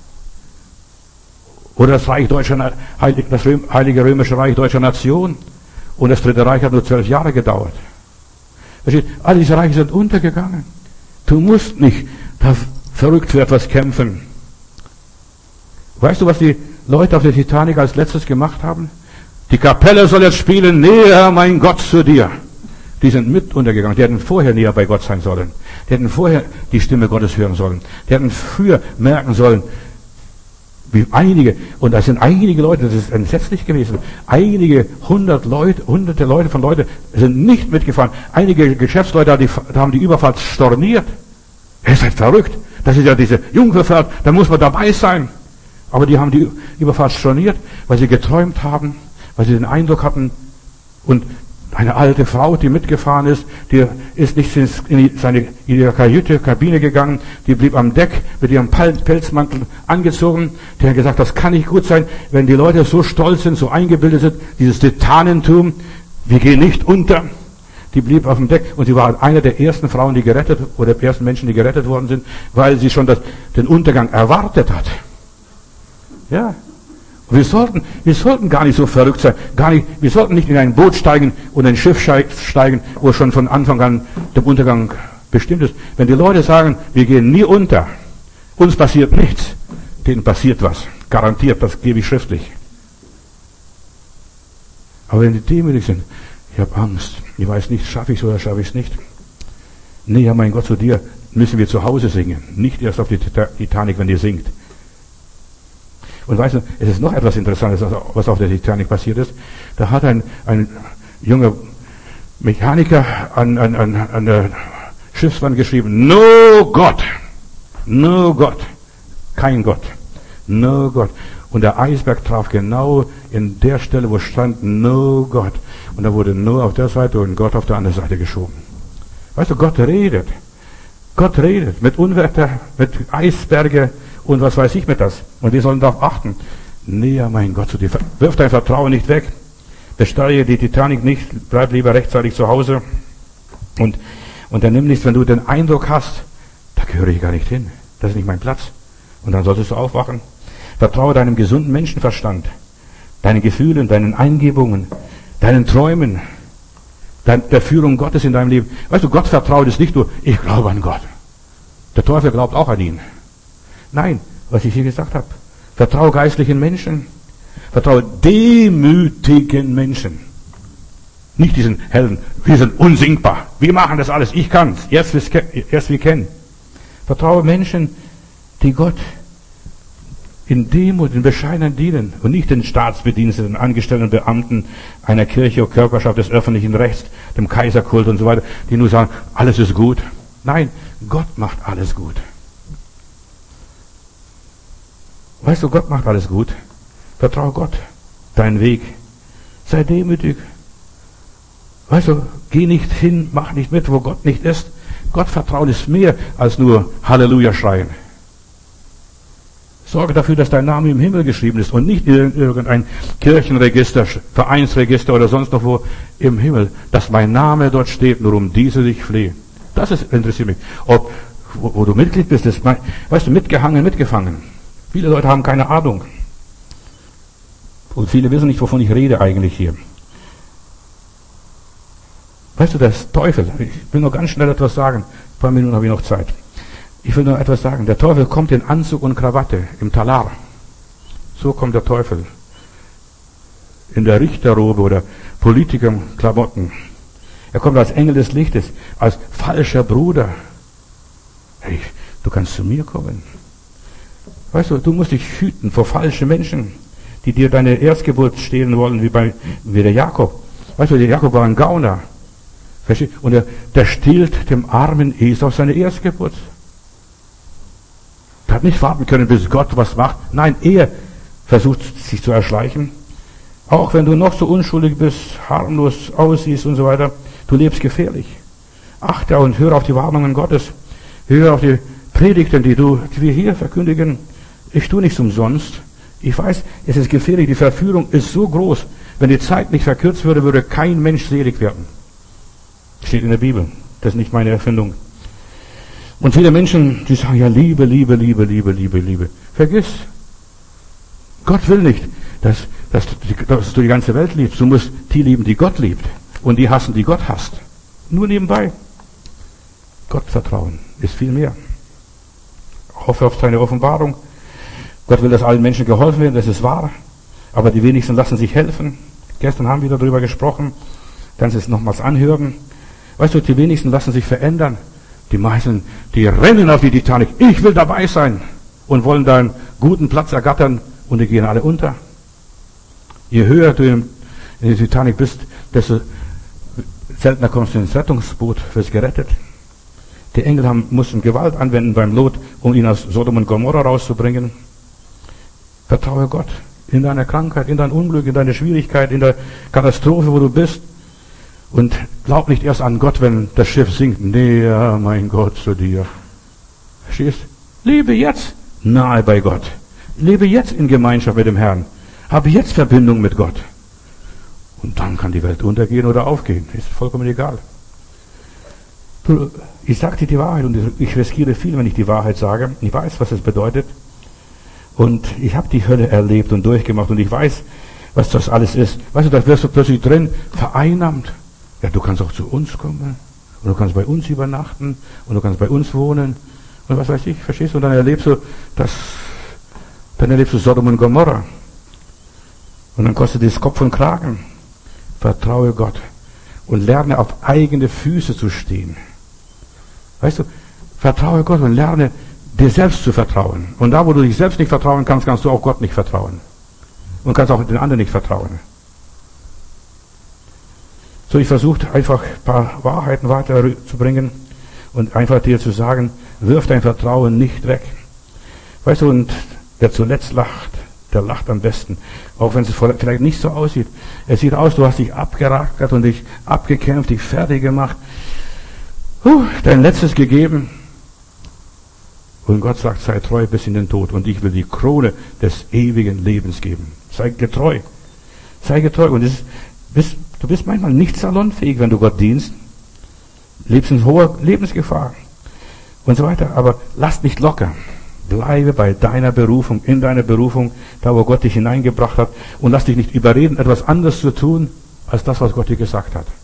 Oder das Heilige Römische Reich deutscher Nation. Und das Dritte Reich hat nur 12 Jahre gedauert. Versteht? All diese Reiche sind untergegangen. Du musst nicht da verrückt für etwas kämpfen. Weißt du, was die Leute auf der Titanic als letztes gemacht haben? Die Kapelle soll jetzt spielen, näher mein Gott zu dir. Die sind mit untergegangen. Die hätten vorher näher bei Gott sein sollen. Die hätten vorher die Stimme Gottes hören sollen. Die hätten früher merken sollen, wie einige, und da sind einige Leute, das ist entsetzlich gewesen, hunderte Leute von Leuten sind nicht mitgefahren. Einige Geschäftsleute haben die Überfahrt storniert. Ihr seid verrückt. Das ist ja diese Jungfernfahrt, da muss man dabei sein. Aber die haben die Überfahrt storniert, weil sie geträumt haben, weil sie den Eindruck hatten, und eine alte Frau, die mitgefahren ist, die ist nicht in ihre Kabine gegangen, die blieb am Deck mit ihrem Pelzmantel angezogen. Die hat gesagt, das kann nicht gut sein, wenn die Leute so stolz sind, so eingebildet sind, dieses Titanentum, wir gehen nicht unter. Die blieb auf dem Deck und sie war eine der ersten Frauen, die ersten Menschen, die gerettet worden sind, weil sie schon den Untergang erwartet hat. Ja. Und wir sollten gar nicht so verrückt sein, wir sollten nicht in ein Boot steigen und in ein Schiff steigen, wo schon von Anfang an der Untergang bestimmt ist. Wenn die Leute sagen, wir gehen nie unter, uns passiert nichts, denen passiert was. Garantiert, das gebe ich schriftlich. Aber wenn die demütig sind, ich habe Angst, ich weiß nicht, schaffe ich es oder schaffe ich es nicht. Nee, ja, mein Gott, zu dir müssen wir zu Hause singen, nicht erst auf die Titanic, wenn ihr singt. Und weißt du, es ist noch etwas Interessantes, was auf der Titanic passiert ist. Da hat ein junger Mechaniker an der Schiffswand geschrieben, no Gott, kein Gott, no Gott. Und der Eisberg traf genau in der Stelle, wo stand no Gott. Und da wurde no auf der Seite und Gott auf der anderen Seite geschoben. Weißt du, Gott redet. Gott redet mit Unwetter, mit Eisberge und was weiß ich mit das. Und wir sollen darauf achten. Näher, mein Gott, zu dir. Wirf dein Vertrauen nicht weg. Besteige die Titanic nicht. Bleib lieber rechtzeitig zu Hause. Und dann nimm nichts, wenn du den Eindruck hast, da gehöre ich gar nicht hin. Das ist nicht mein Platz. Und dann solltest du aufwachen. Vertraue deinem gesunden Menschenverstand, deinen Gefühlen, deinen Eingebungen, deinen Träumen, der Führung Gottes in deinem Leben. Weißt du, Gott vertraut es nicht nur, ich glaube an Gott. Der Teufel glaubt auch an ihn. Nein, was ich hier gesagt habe. Vertraue geistlichen Menschen. Vertraue demütigen Menschen. Nicht diesen Helden. Wir sind unsinkbar. Wir machen das alles. Ich kann's. Erst wir kennen. Vertraue Menschen, die Gott in Demut, in Bescheidenheit dienen und nicht den Staatsbediensteten, Angestellten, Beamten einer Kirche oder Körperschaft des öffentlichen Rechts, dem Kaiserkult und so weiter, die nur sagen, alles ist gut. Nein, Gott macht alles gut. Weißt du, Gott macht alles gut. Vertraue Gott, deinen Weg. Sei demütig. Weißt du, geh nicht hin, mach nicht mit, wo Gott nicht ist. Gott vertrauen ist mehr als nur Halleluja schreien. Sorge dafür, dass dein Name im Himmel geschrieben ist und nicht in irgendein Kirchenregister, Vereinsregister oder sonst noch wo im Himmel, dass mein Name dort steht, nur um diese ich flehe. Das interessiert mich. Wo du Mitglied bist, ist, weißt du, mitgefangen. Viele Leute haben keine Ahnung. Und viele wissen nicht, wovon ich rede eigentlich hier. Weißt du, das Teufel, ich will nur ganz schnell etwas sagen, ein paar Minuten habe ich noch Zeit. Ich will nur etwas sagen. Der Teufel kommt in Anzug und Krawatte, im Talar. So kommt der Teufel. In der Richterrobe oder Politikerklamotten. Er kommt als Engel des Lichtes, als falscher Bruder. Hey, du kannst zu mir kommen. Weißt du, du musst dich hüten vor falschen Menschen, die dir deine Erstgeburt stehlen wollen, wie der Jakob. Weißt du, der Jakob war ein Gauner. Und der stiehlt dem armen Esau seine Erstgeburt. Der hat nicht warten können, bis Gott was macht. Nein, er versucht, sich zu erschleichen. Auch wenn du noch so unschuldig bist, harmlos aussiehst und so weiter, du lebst gefährlich. Achte und höre auf die Warnungen Gottes. Höre auf die Predigten, die wir hier verkündigen. Ich tue nichts umsonst. Ich weiß, es ist gefährlich. Die Verführung ist so groß. Wenn die Zeit nicht verkürzt würde, würde kein Mensch selig werden. Steht in der Bibel. Das ist nicht meine Erfindung. Und viele Menschen, die sagen, ja, Liebe, Liebe, Liebe, Liebe, Liebe, Liebe. Vergiss. Gott will nicht, dass du die ganze Welt liebst. Du musst die lieben, die Gott liebt. Und die hassen, die Gott hasst. Nur nebenbei. Gott vertrauen ist viel mehr. Hoffe auf seine Offenbarung. Gott will, dass allen Menschen geholfen wird, das ist wahr. Aber die wenigsten lassen sich helfen. Gestern haben wir darüber gesprochen. Kannst es nochmals anhören. Weißt du, die wenigsten lassen sich verändern. Die meisten, die rennen auf die Titanic. Ich will dabei sein. Und wollen da einen guten Platz ergattern. Und die gehen alle unter. Je höher du in der Titanic bist, desto seltener kommst du ins Rettungsboot, wirst gerettet. Die Engel mussten Gewalt anwenden beim Lot, um ihn aus Sodom und Gomorra rauszubringen. Vertraue Gott in deiner Krankheit, in dein Unglück, in deine Schwierigkeit, in der Katastrophe, wo du bist. Und glaub nicht erst an Gott, wenn das Schiff sinkt. Näher, mein Gott, zu dir. Verstehst? Lebe jetzt nahe bei Gott. Lebe jetzt in Gemeinschaft mit dem Herrn. Habe jetzt Verbindung mit Gott. Und dann kann die Welt untergehen oder aufgehen. Ist vollkommen egal. Ich sage dir die Wahrheit und ich riskiere viel, wenn ich die Wahrheit sage. Ich weiß, was es bedeutet. Und ich habe die Hölle erlebt und durchgemacht und ich weiß, was das alles ist. Weißt du, da wirst du plötzlich drin vereinnahmt. Ja, du kannst auch zu uns kommen und du kannst bei uns übernachten und du kannst bei uns wohnen und was weiß ich, verstehst du? Und dann erlebst du Sodom und Gomorra. Und dann kostet es Kopf und Kragen. Vertraue Gott und lerne auf eigene Füße zu stehen. Weißt du, vertraue Gott und lerne dir selbst zu vertrauen. Und da, wo du dich selbst nicht vertrauen kannst, kannst du auch Gott nicht vertrauen. Und kannst auch den anderen nicht vertrauen. So, ich versuche einfach ein paar Wahrheiten weiterzubringen und einfach dir zu sagen, wirf dein Vertrauen nicht weg. Weißt du, und wer zuletzt lacht, der lacht am besten. Auch wenn es vielleicht nicht so aussieht. Es sieht aus, du hast dich abgerackert und dich abgekämpft, dich fertig gemacht. Dein Letztes gegeben. Und Gott sagt, sei treu bis in den Tod. Und ich will die Krone des ewigen Lebens geben. Sei getreu. Sei getreu. Und du bist manchmal nicht salonfähig, wenn du Gott dienst. Lebst in hoher Lebensgefahr. Und so weiter. Aber lass nicht locker. Bleibe bei deiner Berufung, in deiner Berufung, da wo Gott dich hineingebracht hat. Und lass dich nicht überreden, etwas anderes zu tun, als das, was Gott dir gesagt hat.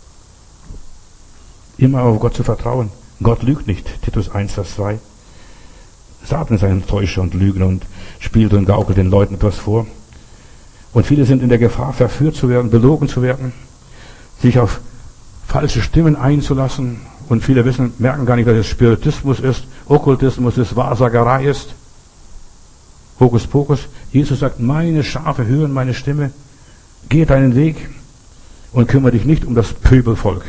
Immer auf Gott zu vertrauen. Gott lügt nicht. Titus 1, Vers 2. Satan ist ein Täuscher und Lügner und spielt und gaukelt den Leuten etwas vor. Und viele sind in der Gefahr, verführt zu werden, belogen zu werden, sich auf falsche Stimmen einzulassen. Und viele merken gar nicht, dass es Spiritismus ist, Okkultismus ist, Wahrsagerei ist, Hokuspokus. Jesus sagt, meine Schafe hören meine Stimme, geh deinen Weg und kümmere dich nicht um das Pöbelvolk.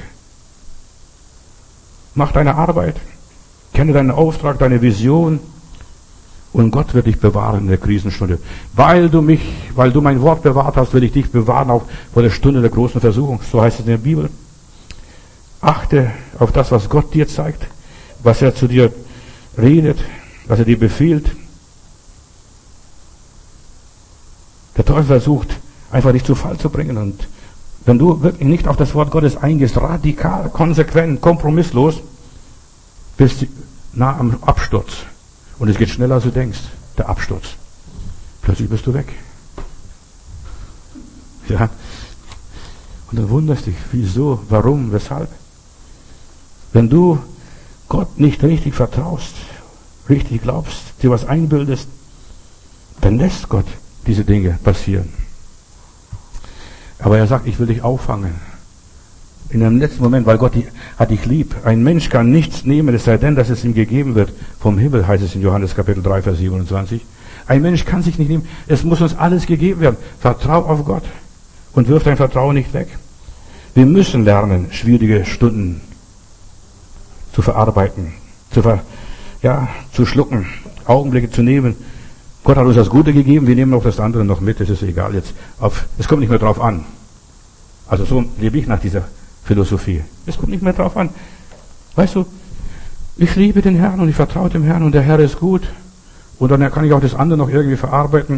Mach deine Arbeit, kenne deinen Auftrag, deine Vision und Gott wird dich bewahren in der Krisenstunde. Weil du mein Wort bewahrt hast, will ich dich bewahren auch vor der Stunde der großen Versuchung. So heißt es in der Bibel. Achte auf das, was Gott dir zeigt, was er zu dir redet, was er dir befiehlt. Der Teufel versucht, einfach dich zu Fall zu bringen. Und wenn du wirklich nicht auf das Wort Gottes eingehst, radikal, konsequent, kompromisslos, bist du nah am Absturz. Und es geht schneller, als du denkst, der Absturz. Plötzlich bist du weg. Ja. Und dann wunderst dich, wieso, warum, weshalb. Wenn du Gott nicht richtig vertraust, richtig glaubst, dir was einbildest, dann lässt Gott diese Dinge passieren. Aber er sagt, ich will dich auffangen. In einem letzten Moment, weil Gott hat dich lieb. Ein Mensch kann nichts nehmen, es sei denn, dass es ihm gegeben wird. Vom Himmel heißt es in Johannes Kapitel 3, Vers 27. Ein Mensch kann sich nicht nehmen. Es muss uns alles gegeben werden. Vertrau auf Gott und wirf dein Vertrauen nicht weg. Wir müssen lernen, schwierige Stunden zu verarbeiten, zu schlucken, Augenblicke zu nehmen. Gott hat uns das Gute gegeben, wir nehmen auch das andere noch mit, das ist egal jetzt. Es kommt nicht mehr drauf an. Also so lebe ich nach dieser Philosophie. Es kommt nicht mehr drauf an. Weißt du, ich liebe den Herrn und ich vertraue dem Herrn und der Herr ist gut. Und dann kann ich auch das andere noch irgendwie verarbeiten.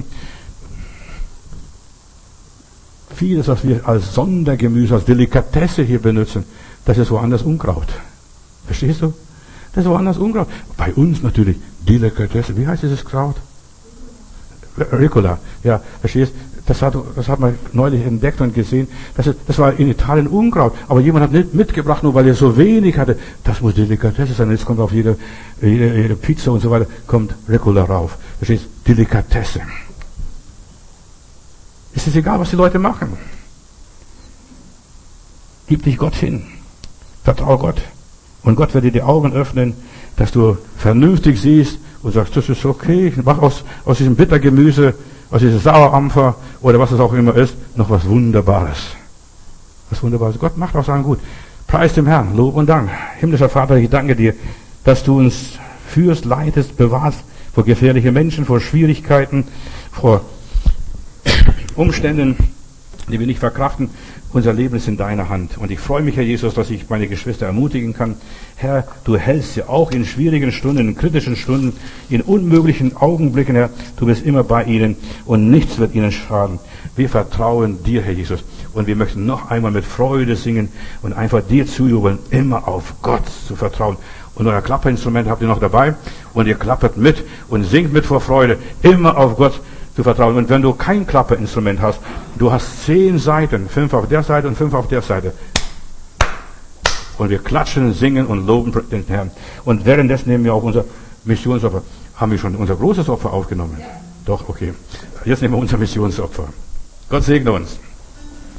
Vieles, was wir als Sondergemüse, als Delikatesse hier benutzen, das ist woanders Unkraut. Verstehst du? Das ist woanders Unkraut. Bei uns natürlich Delikatesse. Wie heißt dieses Kraut? Ricola. Ja, verstehst du? Das hat man neulich entdeckt und gesehen. Das war in Italien Unkraut. Aber jemand hat nicht mitgebracht, nur weil er so wenig hatte. Das muss Delikatesse sein. Jetzt kommt auf jede Pizza und so weiter, kommt Ricola rauf. Verstehst du? Delikatesse. Es ist egal, was die Leute machen. Gib dich Gott hin. Vertrau Gott. Und Gott wird dir die Augen öffnen, dass du vernünftig siehst und sagst, das ist okay. Ich mache aus diesem Bittergemüse, aus diesem Sauerampfer oder was es auch immer ist, noch was Wunderbares. Was Wunderbares. Gott macht aus allem gut. Preis dem Herrn. Lob und Dank. Himmlischer Vater, ich danke dir, dass du uns führst, leitest, bewahrst vor gefährlichen Menschen, vor Schwierigkeiten, vor Umständen, die wir nicht verkraften. Unser Leben ist in deiner Hand. Und ich freue mich, Herr Jesus, dass ich meine Geschwister ermutigen kann. Herr, du hältst sie auch in schwierigen Stunden, in kritischen Stunden, in unmöglichen Augenblicken, Herr. Du bist immer bei ihnen und nichts wird ihnen schaden. Wir vertrauen dir, Herr Jesus. Und wir möchten noch einmal mit Freude singen und einfach dir zujubeln, immer auf Gott zu vertrauen. Und euer Klapperinstrument habt ihr noch dabei und ihr klappert mit und singt mit vor Freude, immer auf Gott zu vertrauen. Und wenn du kein Klapperinstrument hast, du hast 10 Seiten, 5 auf der Seite und 5 auf der Seite. Und wir klatschen, singen und loben den Herrn. Und währenddessen nehmen wir auch unser Missionsopfer. Haben wir schon unser großes Opfer aufgenommen? Doch, okay. Jetzt nehmen wir unser Missionsopfer. Gott segne uns.